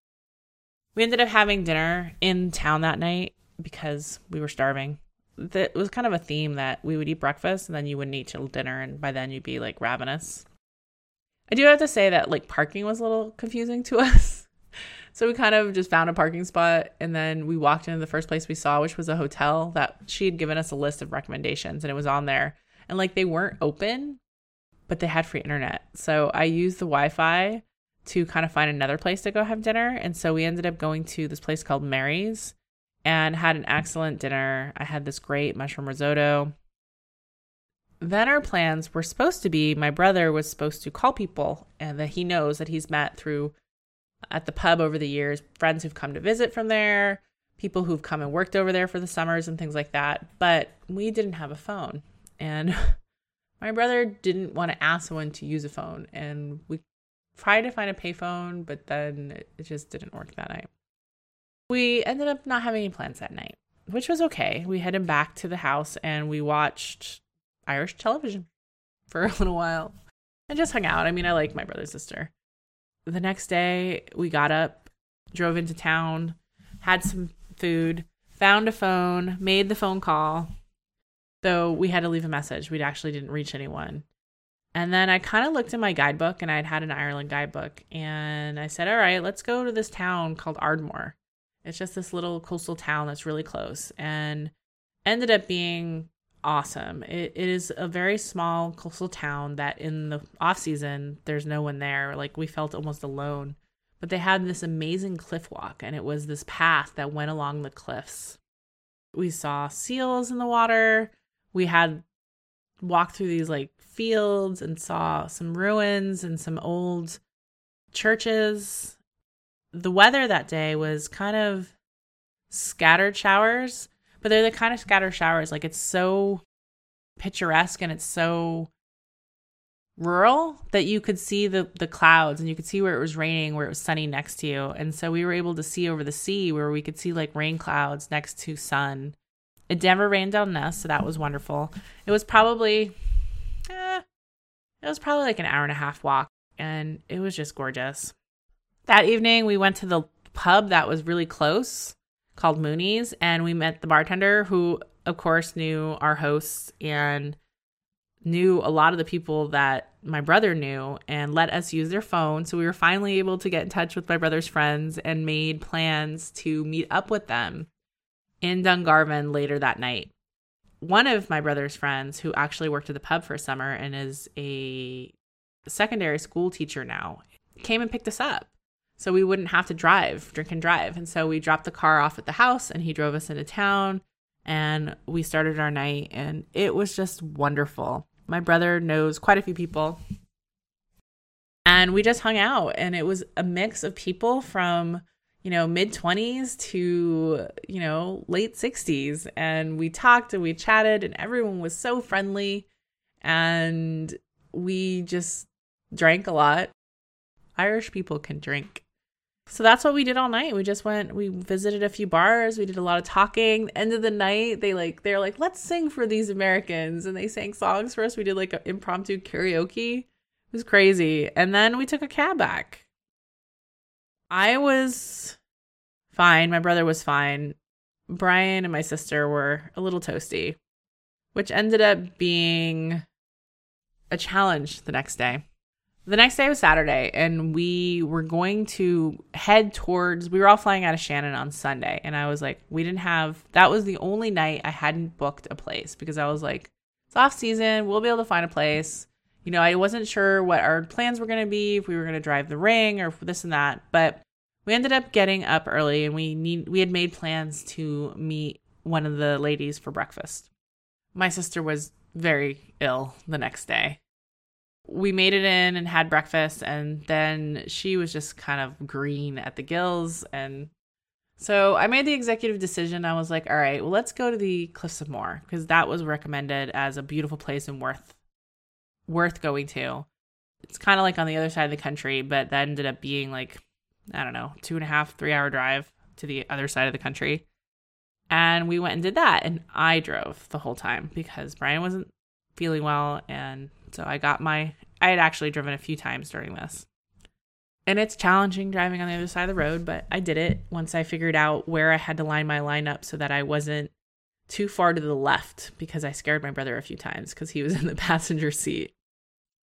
We ended up having dinner in town that night because we were starving. It was kind of a theme that we would eat breakfast and then you wouldn't eat till dinner. And by then you'd be ravenous. I do have to say that like parking was a little confusing to us. So we kind of just found a parking spot and then we walked into the first place we saw, which was a hotel that she had given us a list of recommendations and it was on there. And like they weren't open, but they had free internet. So I used the Wi-Fi to kind of find another place to go have dinner. And so we ended up going to this place called Mary's and had an excellent dinner. I had this great mushroom risotto. Then our plans were supposed to be, my brother was supposed to call people and that he knows that he's met through at the pub over the years, friends who've come to visit from there, people who've come and worked over there for the summers and things like that. But we didn't have a phone. And my brother didn't want to ask someone to use a phone. And we tried to find a payphone, but then it just didn't work that night. We ended up not having any plans that night, which was okay. We headed back to the house and we watched Irish television for a little while and just hung out. I mean, I like my brother's sister. The next day, we got up, drove into town, had some food, found a phone, made the phone call, though we had to leave a message. We actually didn't reach anyone. And then I kind of looked in my guidebook, and I'd had an Ireland guidebook, and I said, all right, let's go to this town called Ardmore. It's just this little coastal town that's really close, and ended up being awesome. It is a very small coastal town that in the off season there's no one there. Like we felt almost alone, but they had this amazing cliff walk and it was this path that went along the cliffs. We saw seals in the water. We had walked through these like fields and saw some ruins and some old churches. The weather that day was kind of scattered showers, but they're the kind of scattered showers, like it's so picturesque and it's so rural that you could see the clouds and you could see where it was raining, where it was sunny next to you. And so we were able to see over the sea where we could see like rain clouds next to sun. It never rained on us, so that was wonderful. It was probably like an hour and a half walk and it was just gorgeous. That evening we went to the pub that was really close called Mooney's, and we met the bartender who, of course, knew our hosts and knew a lot of the people that my brother knew and let us use their phone. So we were finally able to get in touch with my brother's friends and made plans to meet up with them in Dungarvan later that night. One of my brother's friends, who actually worked at the pub for a summer and is a secondary school teacher now, came and picked us up. So we wouldn't have to drink and drive. And so we dropped the car off at the house and he drove us into town and we started our night and it was just wonderful. My brother knows quite a few people and we just hung out and it was a mix of people from, mid-20s to, late 60s. And we talked and we chatted and everyone was so friendly and we just drank a lot. Irish people can drink. So that's what we did all night. We visited a few bars. We did a lot of talking. End of the night, they're like, let's sing for these Americans. And they sang songs for us. We did like an impromptu karaoke. It was crazy. And then we took a cab back. I was fine. My brother was fine. Brian and my sister were a little toasty, which ended up being a challenge the next day. The next day was Saturday, and we were going to we were all flying out of Shannon on Sunday, and I was like, that was the only night I hadn't booked a place, because I was like, it's off season, we'll be able to find a place. I wasn't sure what our plans were going to be, if we were going to drive the ring or this and that, but we ended up getting up early, and we had made plans to meet one of the ladies for breakfast. My sister was very ill the next day. We made it in and had breakfast, and then she was just kind of green at the gills. And so I made the executive decision. I was like, all right, well, let's go to the Cliffs of Moher, because that was recommended as a beautiful place and worth going to. It's kind of like on the other side of the country, but that ended up being like, I don't know, 2.5, 3 hour drive to the other side of the country. And we went and did that. And I drove the whole time because Brian wasn't feeling well. And so I had actually driven a few times during this. And it's challenging driving on the other side of the road, but I did it once I figured out where I had to line my line up so that I wasn't too far to the left, because I scared my brother a few times because he was in the passenger seat.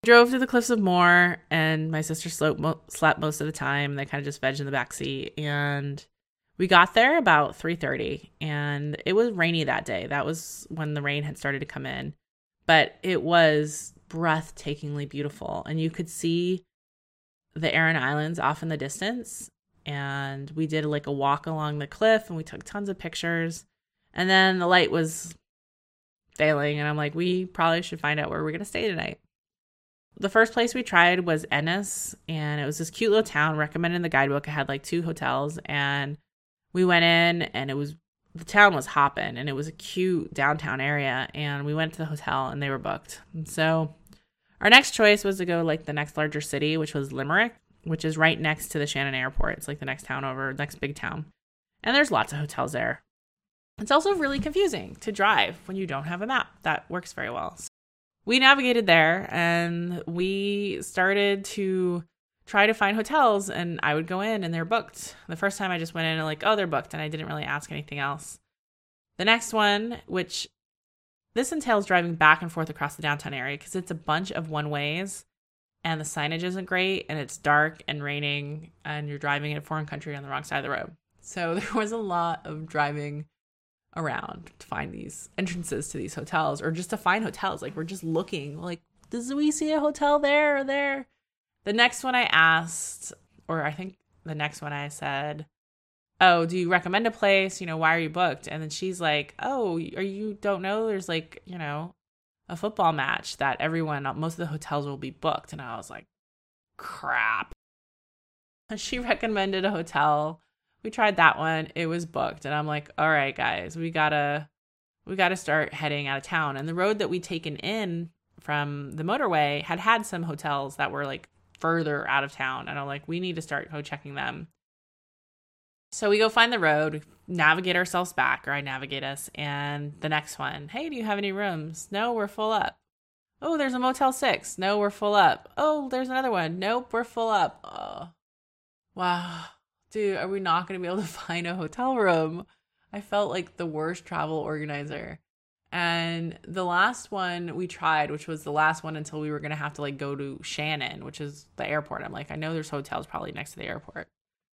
Drove to the Cliffs of Moher, and my sister slept most of the time. They kind of just vegged in the back seat, and we got there about 3:30, and it was rainy that day. That was when the rain had started to come in, but it was breathtakingly beautiful, and you could see the Aran Islands off in the distance. And we did like a walk along the cliff, and we took tons of pictures. And then the light was failing, and I'm like, we probably should find out where we're going to stay tonight. The first place we tried was Ennis, and it was this cute little town recommended in the guidebook. It had like 2 hotels, and we went in, and the town was hopping, and it was a cute downtown area, and we went to the hotel, and they were booked. And so our next choice was to go like the next larger city, which was Limerick, which is right next to the Shannon Airport. It's like the next town over, next big town. And there's lots of hotels there. It's also really confusing to drive when you don't have a map. That works very well. So we navigated there, and we started to try to find hotels, and I would go in and they're booked. The first time I just went in and like, oh, they're booked, and I didn't really ask anything else. The next one, which this entails driving back and forth across the downtown area because it's a bunch of one-ways, and the signage isn't great, and it's dark and raining, and you're driving in a foreign country on the wrong side of the road. So there was a lot of driving around to find these entrances to these hotels, or just to find hotels. Like, we're just looking, like, does we see a hotel there or there? The next one I asked, or I think the next one I said, oh, do you recommend a place? Why are you booked? And then she's like, oh, you don't know there's like, a football match that most of the hotels will be booked. And I was like, crap. And she recommended a hotel. We tried that one. It was booked. And I'm like, all right, guys, we gotta start heading out of town. And the road that we'd taken in from the motorway had some hotels that were like further out of town. And I'm like, we need to start checking them. So we go find the road, navigate ourselves back, or I navigate us. And the next one, hey, do you have any rooms? No, we're full up. Oh, there's a Motel 6. No, we're full up. Oh, there's another one. Nope, we're full up. Oh, wow. Dude, are we not going to be able to find a hotel room? I felt like the worst travel organizer. And the last one we tried, which was the last one until we were going to have to like go to Shannon, which is the airport. I'm like, I know there's hotels probably next to the airport.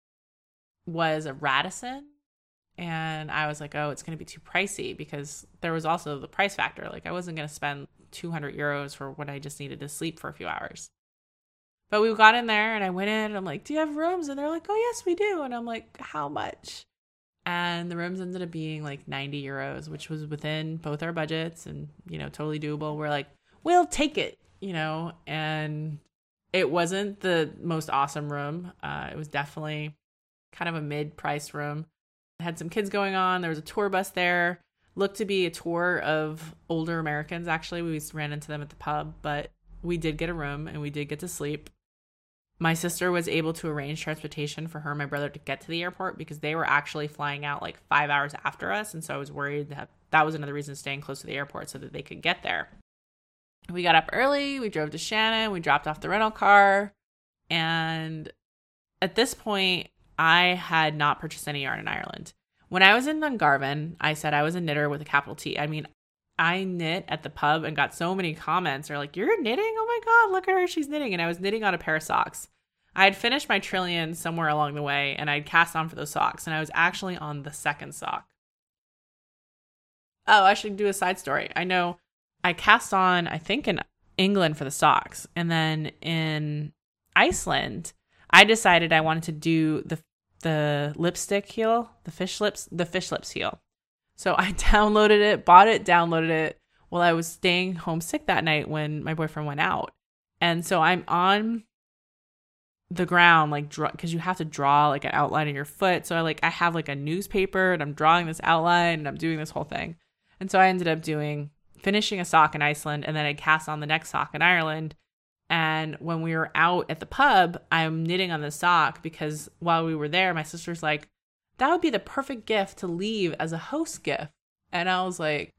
Was a Radisson. And I was like, oh, it's going to be too pricey, because there was also the price factor. Like, I wasn't going to spend 200 euros for what I just needed to sleep for a few hours. But we got in there, and I went in, and I'm like, do you have rooms? And they're like, oh, yes, we do. And I'm like, how much? And the rooms ended up being like 90 euros, which was within both our budgets and, totally doable. We're like, we'll take it, and it wasn't the most awesome room. It was definitely kind of a mid-priced room. It had some kids going on. There was a tour bus there. Looked to be a tour of older Americans, actually. We ran into them at the pub, but we did get a room, and we did get to sleep. My sister was able to arrange transportation for her and my brother to get to the airport, because they were actually flying out like 5 hours after us. And so I was worried that was another reason staying close to the airport, so that they could get there. We got up early. We drove to Shannon. We dropped off the rental car. And at this point, I had not purchased any yarn in Ireland. When I was in Dungarvan, I said I was a knitter with a capital T. I mean, I knit at the pub and got so many comments. They're like, you're knitting? Oh my God, look at her. She's knitting. And I was knitting on a pair of socks. I had finished my trillion somewhere along the way, and I'd cast on for those socks. And I was actually on the second sock. Oh, I should do a side story. I know I cast on, I think, in England for the socks. And then in Iceland, I decided I wanted to do the lipstick heel, the fish lips heel. So I downloaded it, bought it, downloaded it while I was staying homesick that night when my boyfriend went out. And so I'm on the ground, like, because you have to draw like an outline in your foot. So I have like a newspaper, and I'm drawing this outline, and I'm doing this whole thing. And so I ended up finishing a sock in Iceland, and then I cast on the next sock in Ireland. And when we were out at the pub, I'm knitting on the sock, because while we were there, my sister's like, that would be the perfect gift to leave as a host gift. And I was like,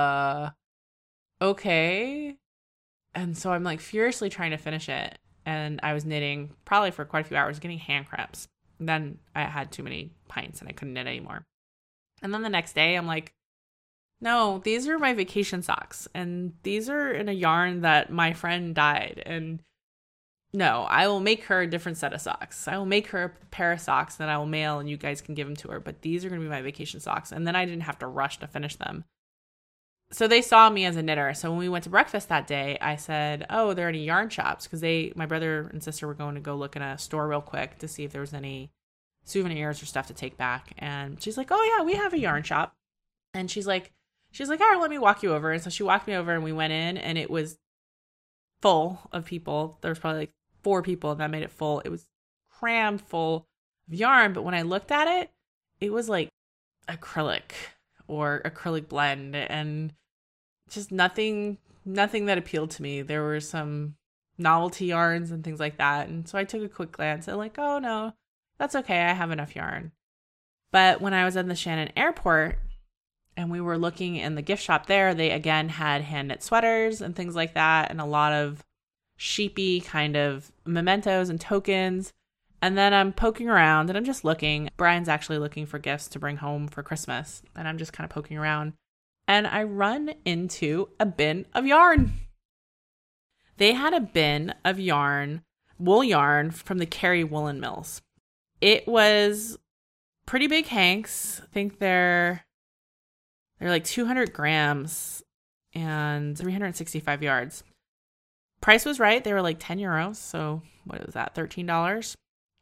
okay. And so I'm like furiously trying to finish it. And I was knitting probably for quite a few hours, getting hand cramps. And then I had too many pints and I couldn't knit anymore. And then the next day I'm like, No, these are my vacation socks, and these are in a yarn that my friend dyed. And no, I will make her a different set of socks. I will make her a pair of socks that I will mail, and you guys can give them to her. But these are going to be my vacation socks. And then I didn't have to rush to finish them. So they saw me as a knitter. So when we went to breakfast that day, I said, "Oh, are there any yarn shops?" Because my brother and sister were going to go look in a store real quick to see if there was any souvenirs or stuff to take back. And she's like, "Oh yeah, we have a yarn shop." And she's like, all right, let me walk you over. And so she walked me over, and we went in, and it was full of people. There was probably like 4 people, and that made it full. It was crammed full of yarn. But when I looked at it, it was like acrylic or acrylic blend, and just nothing that appealed to me. There were some novelty yarns and things like that. And so I took a quick glance and like, oh no, that's okay. I have enough yarn. But when I was in the Shannon airport and we were looking in the gift shop there, they again had hand knit sweaters and things like that, and a lot of sheepy kind of mementos and tokens. And then I'm poking around and I'm just looking. Brian's actually looking for gifts to bring home for Christmas. And I'm just kind of poking around. And I run into a bin of yarn. They had a bin of yarn, wool yarn from the Cary Woolen Mills. It was pretty big hanks. I think they're like 200 grams and 365 yards. Price was right. They were like 10 euros. So what was that? $13.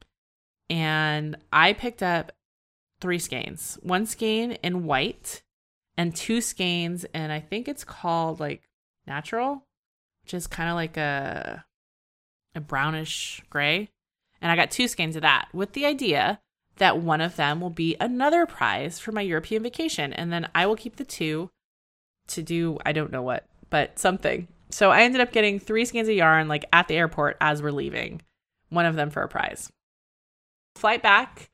And I picked up 3 skeins. 1 skein in white and 2 skeins, and I think it's called like natural, which is kind of like a brownish gray. And I got 2 skeins of that with the idea that one of them will be another prize for my European vacation. And then I will keep the 2 to do, I don't know what, but something. So I ended up getting 3 skeins of yarn like at the airport as we're leaving, one of them for a prize. Flight back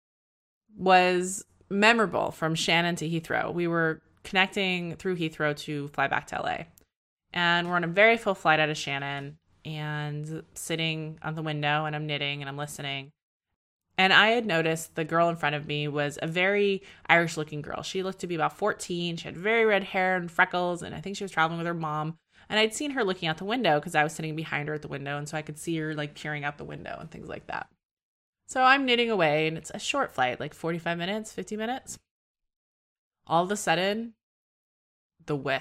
was memorable from Shannon to Heathrow. We were connecting through Heathrow to fly back to LA. And we're on a very full flight out of Shannon and sitting on the window, and I'm knitting and I'm listening. And I had noticed the girl in front of me was a very Irish looking girl. She looked to be about 14. She had very red hair and freckles, and I think she was traveling with her mom. And I'd seen her looking out the window because I was sitting behind her at the window, and so I could see her like peering out the window and things like that. So I'm knitting away, and it's a short flight, like 45 minutes, 50 minutes. All of a sudden, the whiff.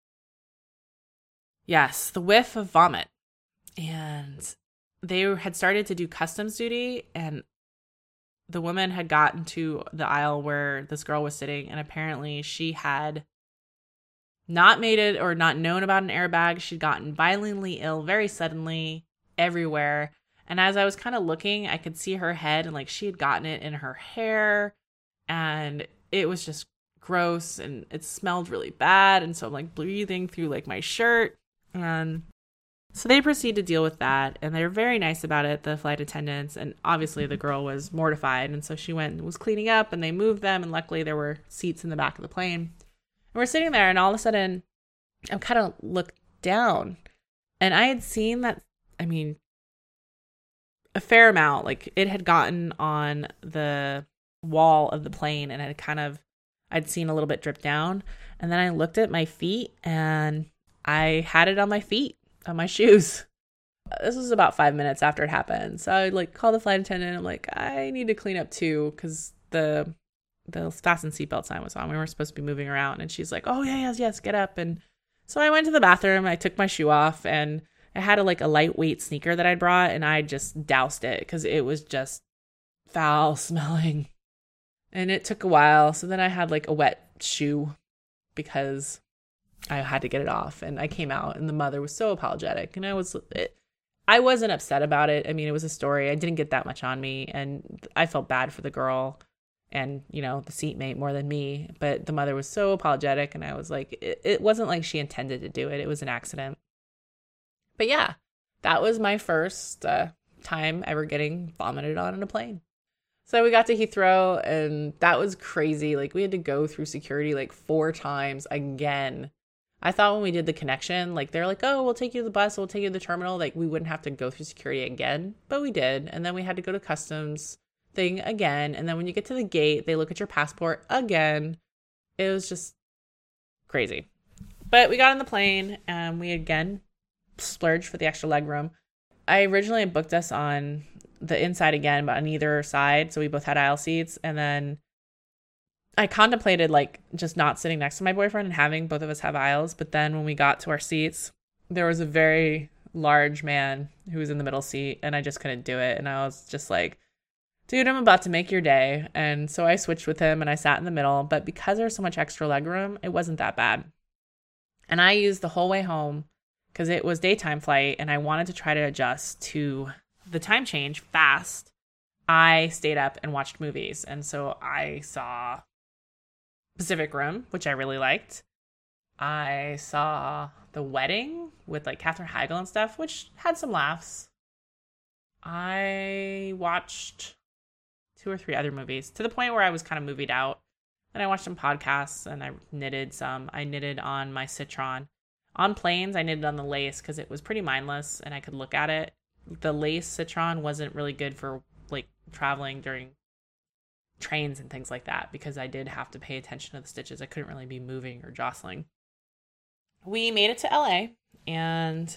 Yes, the whiff of vomit. And they had started to do customs duty, and the woman had gotten to the aisle where this girl was sitting, and apparently she had not made it or not known about an airbag. She'd gotten violently ill very suddenly everywhere. And as I was kind of looking, I could see her head, and like she had gotten it in her hair, and it was just gross, and it smelled really bad. And so I'm like breathing through like my shirt. And so they proceed to deal with that, and they're very nice about it, the flight attendants. And obviously the girl was mortified. And so she went and was cleaning up, and they moved them. And luckily there were seats in the back of the plane. And we're sitting there, and all of a sudden I kind of looked down, and I had seen that, I mean, a fair amount, like it had gotten on the wall of the plane, and I'd seen a little bit drip down. And then I looked at my feet, and I had it on my feet, on my shoes. This was about 5 minutes after it happened. So I like called the flight attendant. I'm like, I need to clean up too, because the fasten seatbelt sign was on. We were supposed to be moving around. And she's like, oh yeah, yes, get up. And so I went to the bathroom. I took my shoe off, and I had a lightweight sneaker that I brought, and I just doused it because it was just foul smelling. And it took a while. So then I had like a wet shoe because I had to get it off. And I came out, and the mother was so apologetic. And I wasn't upset about it. I mean, it was a story. I didn't get that much on me, and I felt bad for the girl and, the seatmate more than me. But the mother was so apologetic, and I was like, it wasn't like she intended to do it. It was an accident. But yeah, that was my first time ever getting vomited on in a plane. So we got to Heathrow, and that was crazy. Like, we had to go through security like 4 times again. I thought when we did the connection, like, they're like, oh, we'll take you to the bus, we'll take you to the terminal. Like, we wouldn't have to go through security again, but we did. And then we had to go to customs thing again. And then when you get to the gate, they look at your passport again. It was just crazy. But we got on the plane and we again splurged for the extra leg room. I originally booked us on the inside again, but on either side. So we both had aisle seats. And then I contemplated like just not sitting next to my boyfriend and having both of us have aisles. But then when we got to our seats, there was a very large man who was in the middle seat and I just couldn't do it. And I was just like, dude, I'm about to make your day. And so I switched with him and I sat in the middle. But because there was so much extra leg room, it wasn't that bad. And I used the whole way home because it was daytime flight and I wanted to try to adjust to the time change fast. I stayed up and watched movies. And so I saw Pacific Rim, which I really liked. I saw The Wedding with like Katherine Heigl and stuff, which had some laughs. I watched 2 or 3 other movies to the point where I was kind of movied out. And I watched some podcasts and I knitted some. I knitted on my Citron. On planes, I knitted on the lace because it was pretty mindless and I could look at it. The lace Citron wasn't really good for like traveling during trains and things like that because I did have to pay attention to the stitches. I couldn't really be moving or jostling. We made it to LA and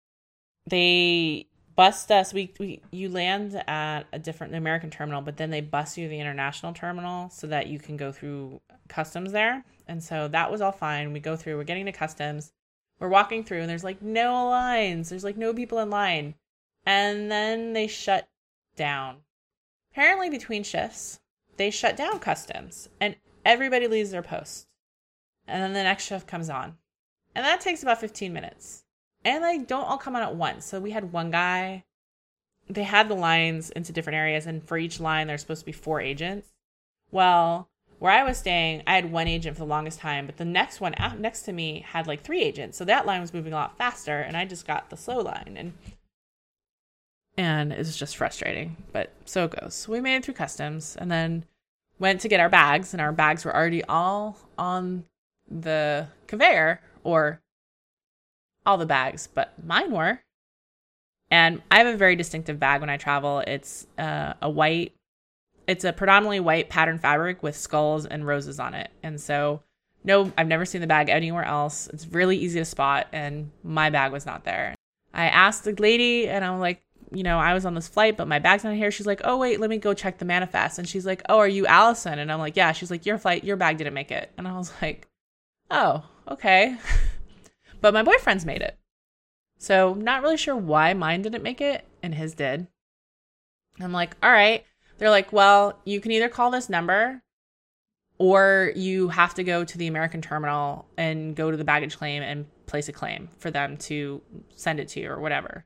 they bussed us. You land at a different American terminal, but then they bus you to the international terminal so that you can go through customs there. And so that was all fine. We go through, we're getting to customs. We're walking through and there's like no lines. There's like no people in line. And then they shut down. Apparently between shifts, they shut down customs and everybody leaves their post. And then the next shift comes on. And that takes about 15 minutes. And they don't all come on at once. So we had one guy, they had the lines into different areas. And for each line, there's supposed to be 4 agents. Well, where I was staying, I had 1 agent for the longest time, but the next one out next to me had like 3 agents. So that line was moving a lot faster and I just got the slow line. And it was just frustrating, but so it goes. So we made it through customs and then went to get our bags and our bags were already all on the conveyor, or all the bags, but mine were. And I have a very distinctive bag when I travel. It's it's a predominantly white pattern fabric with skulls and roses on it. And so, no, I've never seen the bag anywhere else. It's really easy to spot, and my bag was not there. I asked the lady, and I'm like, I was on this flight, but my bag's not here. She's like, oh, wait, let me go check the manifest. And she's like, oh, are you Allison? And I'm like, yeah. She's like, your bag didn't make it. And I was like, oh, okay. But my boyfriend's made it. So not really sure why mine didn't make it and his did. I'm like, all right. They're like, well, you can either call this number or you have to go to the American terminal and go to the baggage claim and place a claim for them to send it to you or whatever.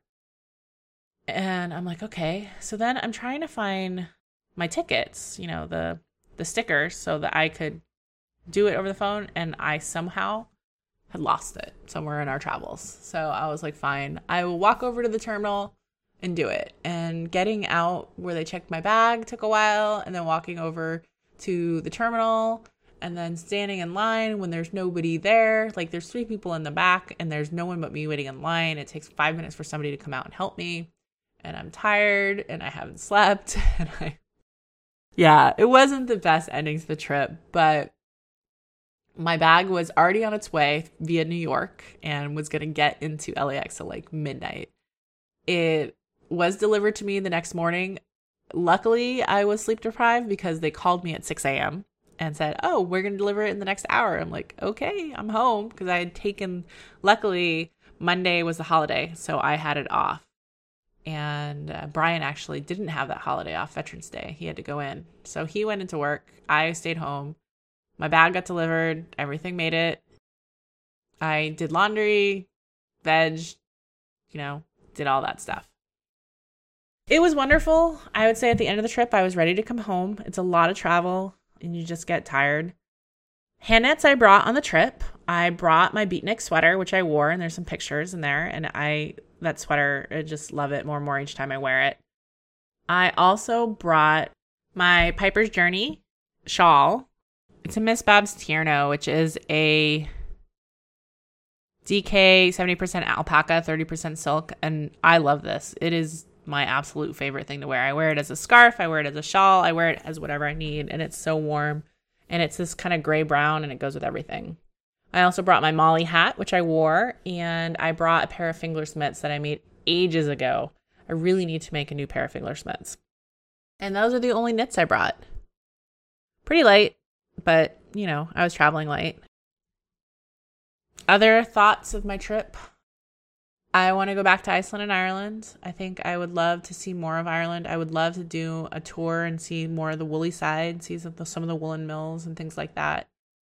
And I'm like, okay. So then I'm trying to find my tickets, the stickers so that I could do it over the phone. And I somehow had lost it somewhere in our travels. So I was like, fine, I will walk over to the terminal and do it. And getting out where they checked my bag took a while, and then walking over to the terminal and then standing in line when there's nobody there. Like there's 3 people in the back and there's no one but me waiting in line. It takes 5 minutes for somebody to come out and help me. And I'm tired and I haven't slept. And it wasn't the best ending to the trip, but my bag was already on its way via New York and was going to get into LAX at like midnight. It was delivered to me the next morning. Luckily, I was sleep deprived because they called me at 6 a.m. and said, oh, we're going to deliver it in the next hour. I'm like, okay, I'm home, because I had luckily, Monday was the holiday, so I had it off. And Brian actually didn't have that holiday off, Veterans Day. He had to go in. So he went into work. I stayed home. My bag got delivered. Everything made it. I did laundry, veg, did all that stuff. It was wonderful. I would say at the end of the trip, I was ready to come home. It's a lot of travel and you just get tired. Hand nets I brought on the trip. I brought my beatnik sweater, which I wore, and there's some pictures in there. And that sweater, I just love it more and more each time I wear it. I also brought my Piper's Journey shawl. It's a Miss Babs Tierno, which is a DK 70% alpaca, 30% silk. And I love this. It is my absolute favorite thing to wear. I wear it as a scarf. I wear it as a shawl. I wear it as whatever I need. And it's so warm. And it's this kind of gray brown and it goes with everything. I also brought my Molly hat, which I wore, and I brought a pair of Fingler's mitts that I made ages ago. I really need to make a new pair of Fingler's mitts. And those are the only knits I brought. Pretty light, but, I was traveling light. Other thoughts of my trip? I want to go back to Iceland and Ireland. I think I would love to see more of Ireland. I would love to do a tour and see more of the woolly side, see some of the woolen mills and things like that.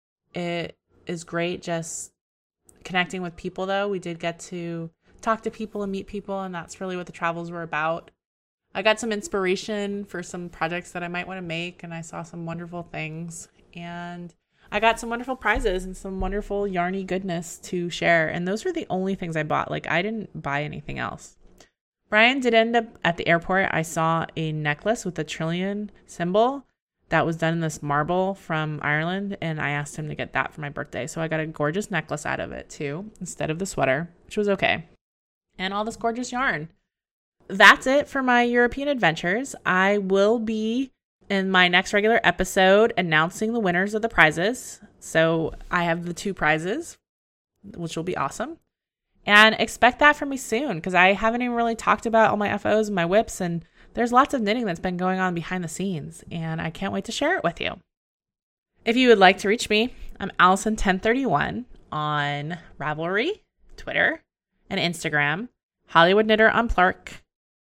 It is great just connecting with people, though. We did get to talk to people and meet people, and that's really what the travels were about. I got some inspiration for some projects that I might want to make, and I saw some wonderful things. And I got some wonderful prizes and some wonderful yarny goodness to share. And those were the only things I bought. Like, I didn't buy anything else. Brian did end up at the airport. I saw a necklace with a trillion symbol that was done in this marble from Ireland. And I asked him to get that for my birthday. So I got a gorgeous necklace out of it too, instead of the sweater, which was okay. And all this gorgeous yarn. That's it for my European adventures. I will be in my next regular episode announcing the winners of the prizes. So I have the 2 prizes, which will be awesome. And expect that from me soon, because I haven't even really talked about all my FOs and my whips, and there's lots of knitting that's been going on behind the scenes, and I can't wait to share it with you. If you would like to reach me, I'm Allison1031 on Ravelry, Twitter, and Instagram, Hollywood Knitter on Plurk.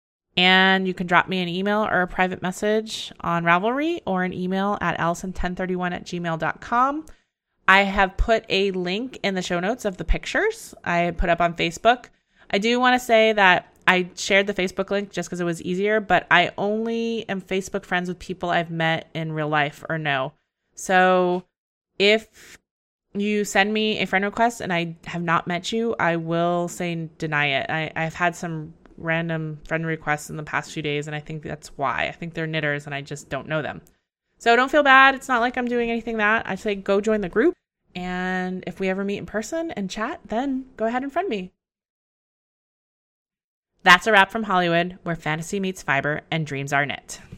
And you can drop me an email or a private message on Ravelry or an email at allison1031@gmail.com. I have put a link in the show notes of the pictures I put up on Facebook. I do want to say that I shared the Facebook link just because it was easier, but I only am Facebook friends with people I've met in real life or know. So if you send me a friend request and I have not met you, I will say deny it. I've had some random friend requests in the past few days, and I think that's why. I think they're knitters and I just don't know them. So don't feel bad. It's not like I'm doing anything that. I say go join the group, and if we ever meet in person and chat, then go ahead and friend me. That's a wrap from Hollywood, where fantasy meets fiber and dreams are knit.